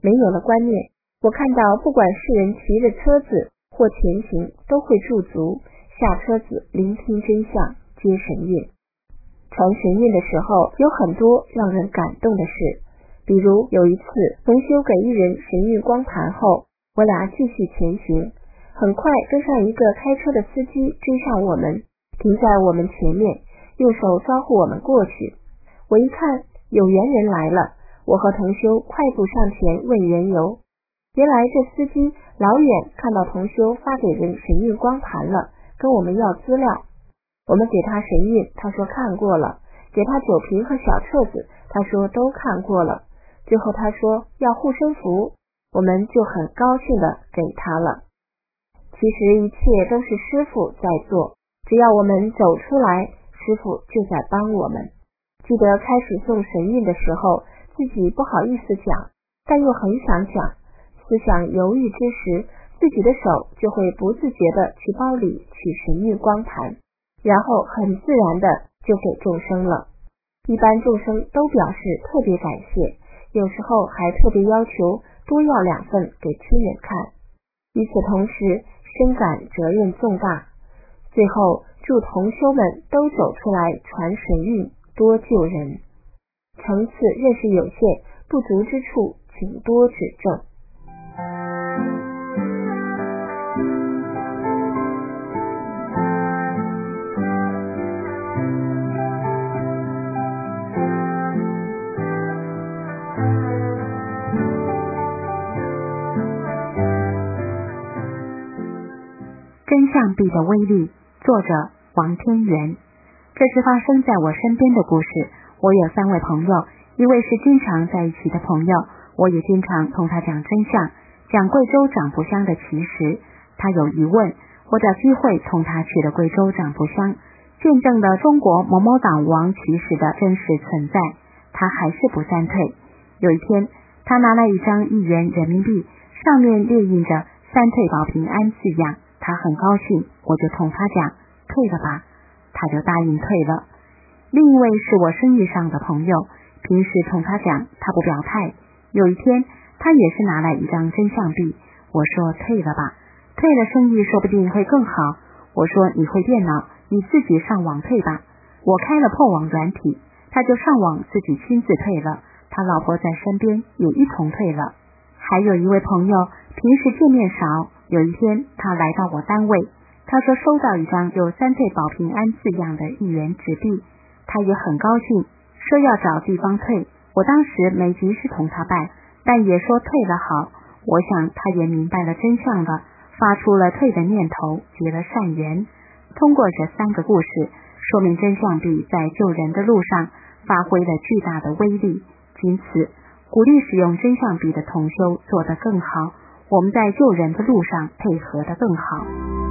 没有了观念，我看到不管是人骑着车子或前行，都会驻足下车子聆听真相，接神韵。传神韵的时候有很多让人感动的事，比如有一次同修给一人神韵光盘后，我俩继续前行，很快跟上一个开车的司机追上我们，停在我们前面，用手招呼我们过去。我一看有缘人来了，我和同修快步上前问缘由。原来这司机老远看到同修发给人神韵光盘了，跟我们要资料。我们给他神韵，他说看过了，给他酒瓶和小册子，他说都看过了。最后他说要护身符，我们就很高兴的给他了。其实一切都是师父在做，只要我们走出来，师父就在帮我们。记得开始诵神韵的时候，自己不好意思讲，但又很想讲，思想犹豫之时，自己的手就会不自觉的去包里取神韵光盘，然后很自然的就给众生了。一般众生都表示特别感谢，有时候还特别要求多要两份给亲人看。与此同时，深感责任重大。最后祝同修们都走出来传神韵，多救人。层次认识有限，不足之处请多指正。 真相币的威力，作者王天元。这是发生在我身边的故事。我有三位朋友，一位是经常在一起的朋友，我也经常同他讲真相，讲贵州长福乡的奇石。他有疑问，我找机会同他去了贵州长福乡，见证了中国某某党王奇石的真实存在，他还是不散退。有一天，他拿来一张一元人民币，上面列印着三退保平安字样，他很高兴，我就同他讲退了吧，他就答应退了。另一位是我生意上的朋友，平时同他讲他不表态，有一天他也是拿来一张真相币，我说退了吧，退了生意说不定会更好。我说你会电脑，你自己上网退吧。我开了破网软体，他就上网自己亲自退了，他老婆在身边也一同退了。还有一位朋友平时见面少，有一天他来到我单位，他说收到一张有三退保平安字样的一元纸币，他也很高兴，说要找地方退。我当时没及时同他办，但也说退了好。我想他也明白了真相了，发出了退的念头，结了善缘。通过这三个故事，说明真相币在救人的路上发挥了巨大的威力，因此鼓励使用真相币的同修做得更好，我们在救人的路上配合得更好。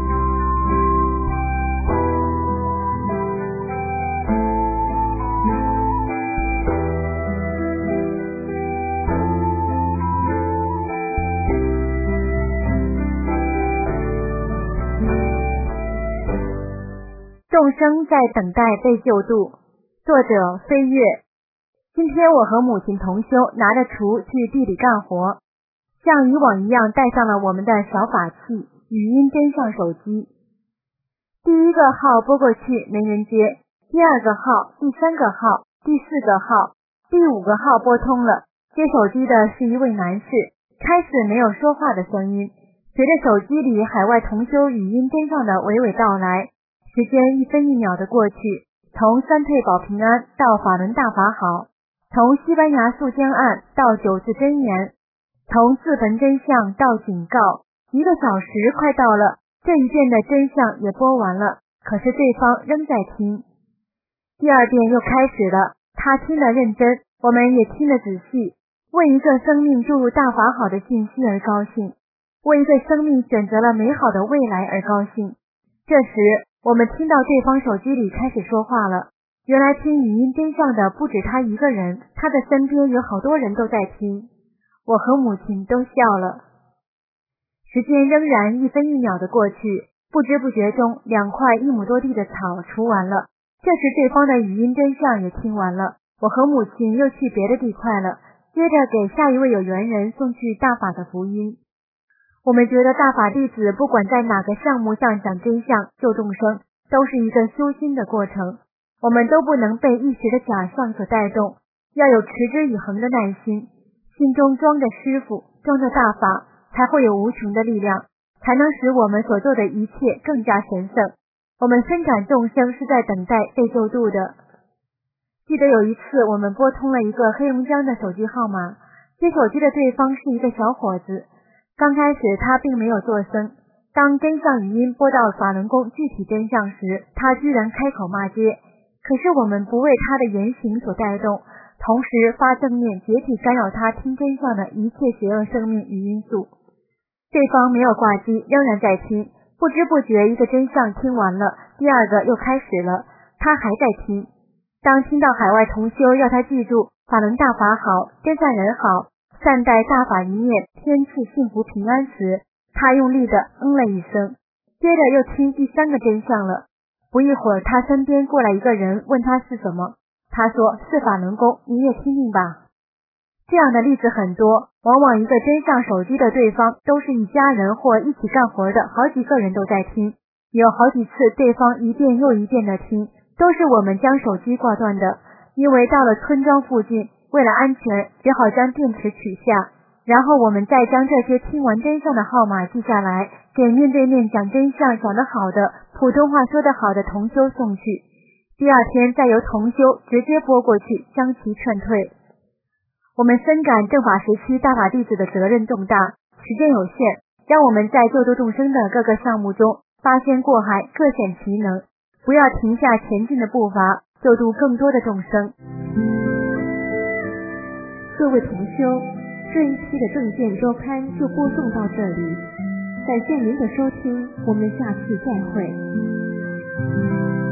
众生在等待被救度，作者飞跃。今天我和母亲同修拿着锄去地里干活，像以往一样带上了我们的小法器语音真相手机。第一个号拨过去没人接，第二个号、第三个号、第四个号、第五个号拨通了，接手机的是一位男士，开始没有说话的声音，随着手机里海外同修语音真相的娓娓道来，时间一分一秒的过去，从三退保平安到法轮大法好，从西班牙诉江案到九字真言，从自焚真相到警告，一个小时快到了，这一遍的真相也播完了，可是对方仍在听。第二遍又开始了，他听得认真，我们也听得仔细，为一个生命注入大法好的信息而高兴，为一个生命选择了美好的未来而高兴。这时我们听到对方手机里开始说话了，原来听语音真相的不止他一个人，他的身边有好多人都在听，我和母亲都笑了。时间仍然一分一秒的过去，不知不觉中两块一亩多地的草除完了，这时对方的语音真相也听完了，我和母亲又去别的地块了， 接着给下一位有缘人送去大法的福音。我们觉得大法弟子不管在哪个项目上讲真相救众生，都是一个修心的过程，我们都不能被一时的假象所带动，要有持之以恒的耐心，心中装着师父，装着大法，才会有无穷的力量，才能使我们所做的一切更加神圣。我们深感众生是在等待被救度的。记得有一次我们拨通了一个黑龙江的手机号码，接手机的对方是一个小伙子，刚开始他并没有作声，当真相语音播到法轮功具体真相时，他居然开口骂街。可是我们不为他的言行所带动，同时发正念解体干扰他听真相的一切邪恶生命与因素。对方没有挂机，仍然在听，不知不觉一个真相听完了，第二个又开始了，他还在听。当听到海外同修要他记住法轮大法好，真善人好，善待大法一念，天赐幸福平安时，他用力的嗯了一声，接着又听第三个真相了。不一会儿他身边过来一个人问他是什么，他说是法轮功，你也听听吧。这样的例子很多，往往一个真相手机的对方都是一家人或一起干活的好几个人都在听，有好几次对方一遍又一遍的听，都是我们将手机挂断的，因为到了村庄附近，为了安全只好将电池取下，然后我们再将这些听完真相的号码记下来，给面对面讲真相讲得好的普通话说得好的同修送去，第二天再由同修直接拨过去将其劝退。我们深感正法时期大法弟子的责任重大，时间有限，让我们在救度众生的各个项目中八仙过海，各显其能，不要停下前进的步伐，救度更多的众生。 各位同修，这一期的正见周刊就播送到这里，感谢您的收听，我们下期再会。